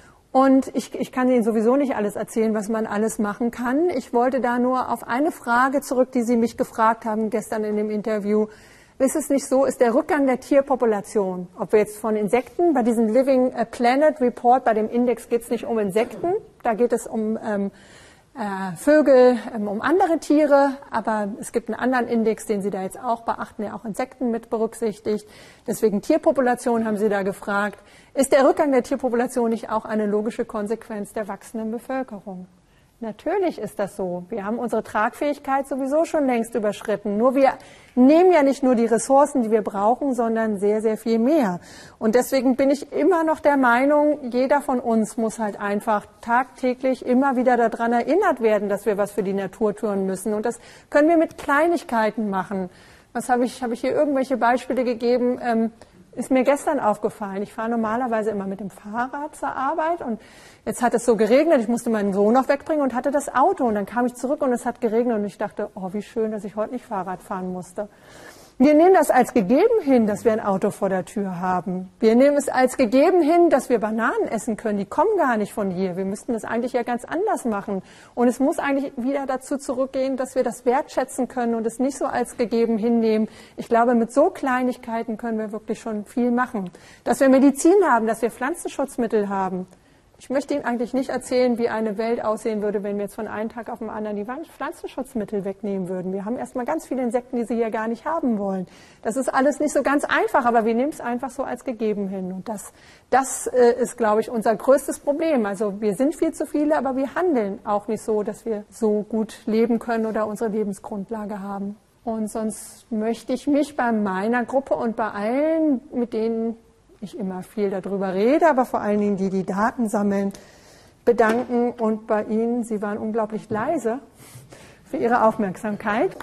Und ich, ich kann Ihnen sowieso nicht alles erzählen, was man alles machen kann. Ich wollte da nur auf eine Frage zurück, die Sie mich gefragt haben gestern in dem Interview. Ist es nicht so, ist der Rückgang der Tierpopulation, ob wir jetzt von Insekten, bei diesem Living Planet Report, bei dem Index geht es nicht um Insekten, da geht es um ähm, äh, Vögel, ähm, um andere Tiere, aber es gibt einen anderen Index, den Sie da jetzt auch beachten, der auch Insekten mit berücksichtigt. Deswegen Tierpopulation haben Sie da gefragt. Ist der Rückgang der Tierpopulation nicht auch eine logische Konsequenz der wachsenden Bevölkerung? Natürlich ist das so. Wir haben unsere Tragfähigkeit sowieso schon längst überschritten. Nur wir nehmen ja nicht nur die Ressourcen, die wir brauchen, sondern sehr, sehr viel mehr. Und deswegen bin ich immer noch der Meinung, jeder von uns muss halt einfach tagtäglich immer wieder daran erinnert werden, dass wir was für die Natur tun müssen. Und das können wir mit Kleinigkeiten machen. Was habe ich, habe ich hier irgendwelche Beispiele gegeben? Ähm, Ist mir gestern aufgefallen. Ich fahre normalerweise immer mit dem Fahrrad zur Arbeit und jetzt hat es so geregnet. Ich musste meinen Sohn noch wegbringen und hatte das Auto. Und dann kam ich zurück und es hat geregnet und ich dachte, oh, wie schön, dass ich heute nicht Fahrrad fahren musste. Wir nehmen das als gegeben hin, dass wir ein Auto vor der Tür haben. Wir nehmen es als gegeben hin, dass wir Bananen essen können. Die kommen gar nicht von hier. Wir müssten das eigentlich ja ganz anders machen. Und es muss eigentlich wieder dazu zurückgehen, dass wir das wertschätzen können und es nicht so als gegeben hinnehmen. Ich glaube, mit so Kleinigkeiten können wir wirklich schon viel machen. Dass wir Medizin haben, dass wir Pflanzenschutzmittel haben. Ich möchte Ihnen eigentlich nicht erzählen, wie eine Welt aussehen würde, wenn wir jetzt von einem Tag auf den anderen die Pflanzenschutzmittel wegnehmen würden. Wir haben erstmal ganz viele Insekten, die Sie hier gar nicht haben wollen. Das ist alles nicht so ganz einfach, aber wir nehmen es einfach so als gegeben hin. Und das, das äh, ist, glaube ich, unser größtes Problem. Also wir sind viel zu viele, aber wir handeln auch nicht so, dass wir so gut leben können oder unsere Lebensgrundlage haben. Und sonst möchte ich mich bei meiner Gruppe und bei allen, mit denen ich immer viel darüber rede, aber vor allen Dingen die, die Daten sammeln, bedanken und bei Ihnen, Sie waren unglaublich leise, für Ihre Aufmerksamkeit.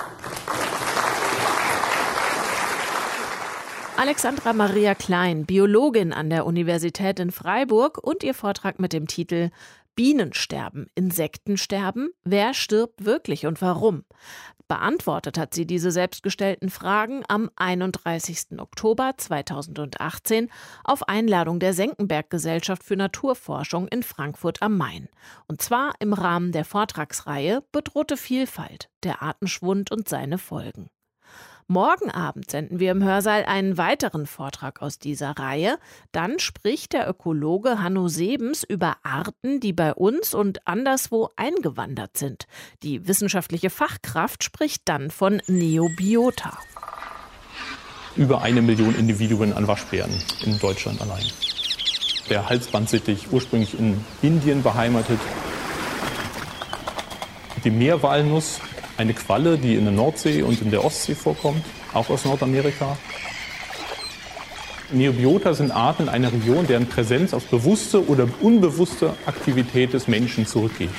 Alexandra Maria Klein, Biologin an der Universität in Freiburg und ihr Vortrag mit dem Titel Bienensterben, Insektensterben, wer stirbt wirklich und warum? Beantwortet hat sie diese selbstgestellten Fragen am einunddreißigsten Oktober zweitausendachtzehn auf Einladung der Senckenberg-Gesellschaft für Naturforschung in Frankfurt am Main. Und zwar im Rahmen der Vortragsreihe Bedrohte Vielfalt, der Artenschwund und seine Folgen. Morgen Abend senden wir im Hörsaal einen weiteren Vortrag aus dieser Reihe. Dann spricht der Ökologe Hanno Sebens über Arten, die bei uns und anderswo eingewandert sind. Die wissenschaftliche Fachkraft spricht dann von Neobiota. Über eine Million Individuen an Waschbären in Deutschland allein. Der Halsbandsittich, ursprünglich in Indien beheimatet. Die Meerwalnuss, eine Qualle, die in der Nordsee und in der Ostsee vorkommt, auch aus Nordamerika. Neobiota sind Arten in einer Region, deren Präsenz auf bewusste oder unbewusste Aktivität des Menschen zurückgeht.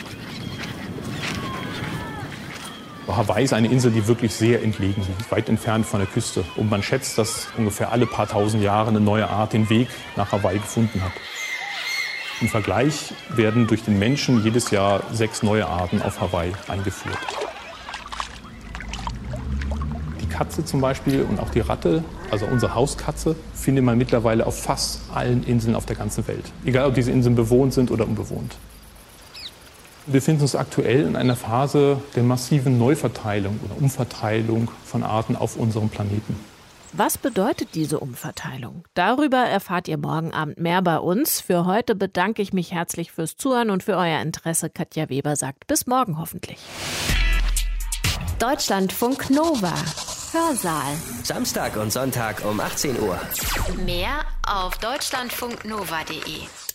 Hawaii ist eine Insel, die wirklich sehr entlegen liegt, weit entfernt von der Küste. Und man schätzt, dass ungefähr alle paar tausend Jahre eine neue Art den Weg nach Hawaii gefunden hat. Im Vergleich werden durch den Menschen jedes Jahr sechs neue Arten auf Hawaii eingeführt. Die Katze zum Beispiel und auch die Ratte, also unsere Hauskatze, findet man mittlerweile auf fast allen Inseln auf der ganzen Welt. Egal, ob diese Inseln bewohnt sind oder unbewohnt. Wir befinden uns aktuell in einer Phase der massiven Neuverteilung oder Umverteilung von Arten auf unserem Planeten. Was bedeutet diese Umverteilung? Darüber erfahrt ihr morgen Abend mehr bei uns. Für heute bedanke ich mich herzlich fürs Zuhören und für euer Interesse. Katja Weber sagt bis morgen hoffentlich. Deutschlandfunk Nova. Hörsaal. Samstag und Sonntag um achtzehn Uhr. Mehr auf deutschlandfunknova punkt de.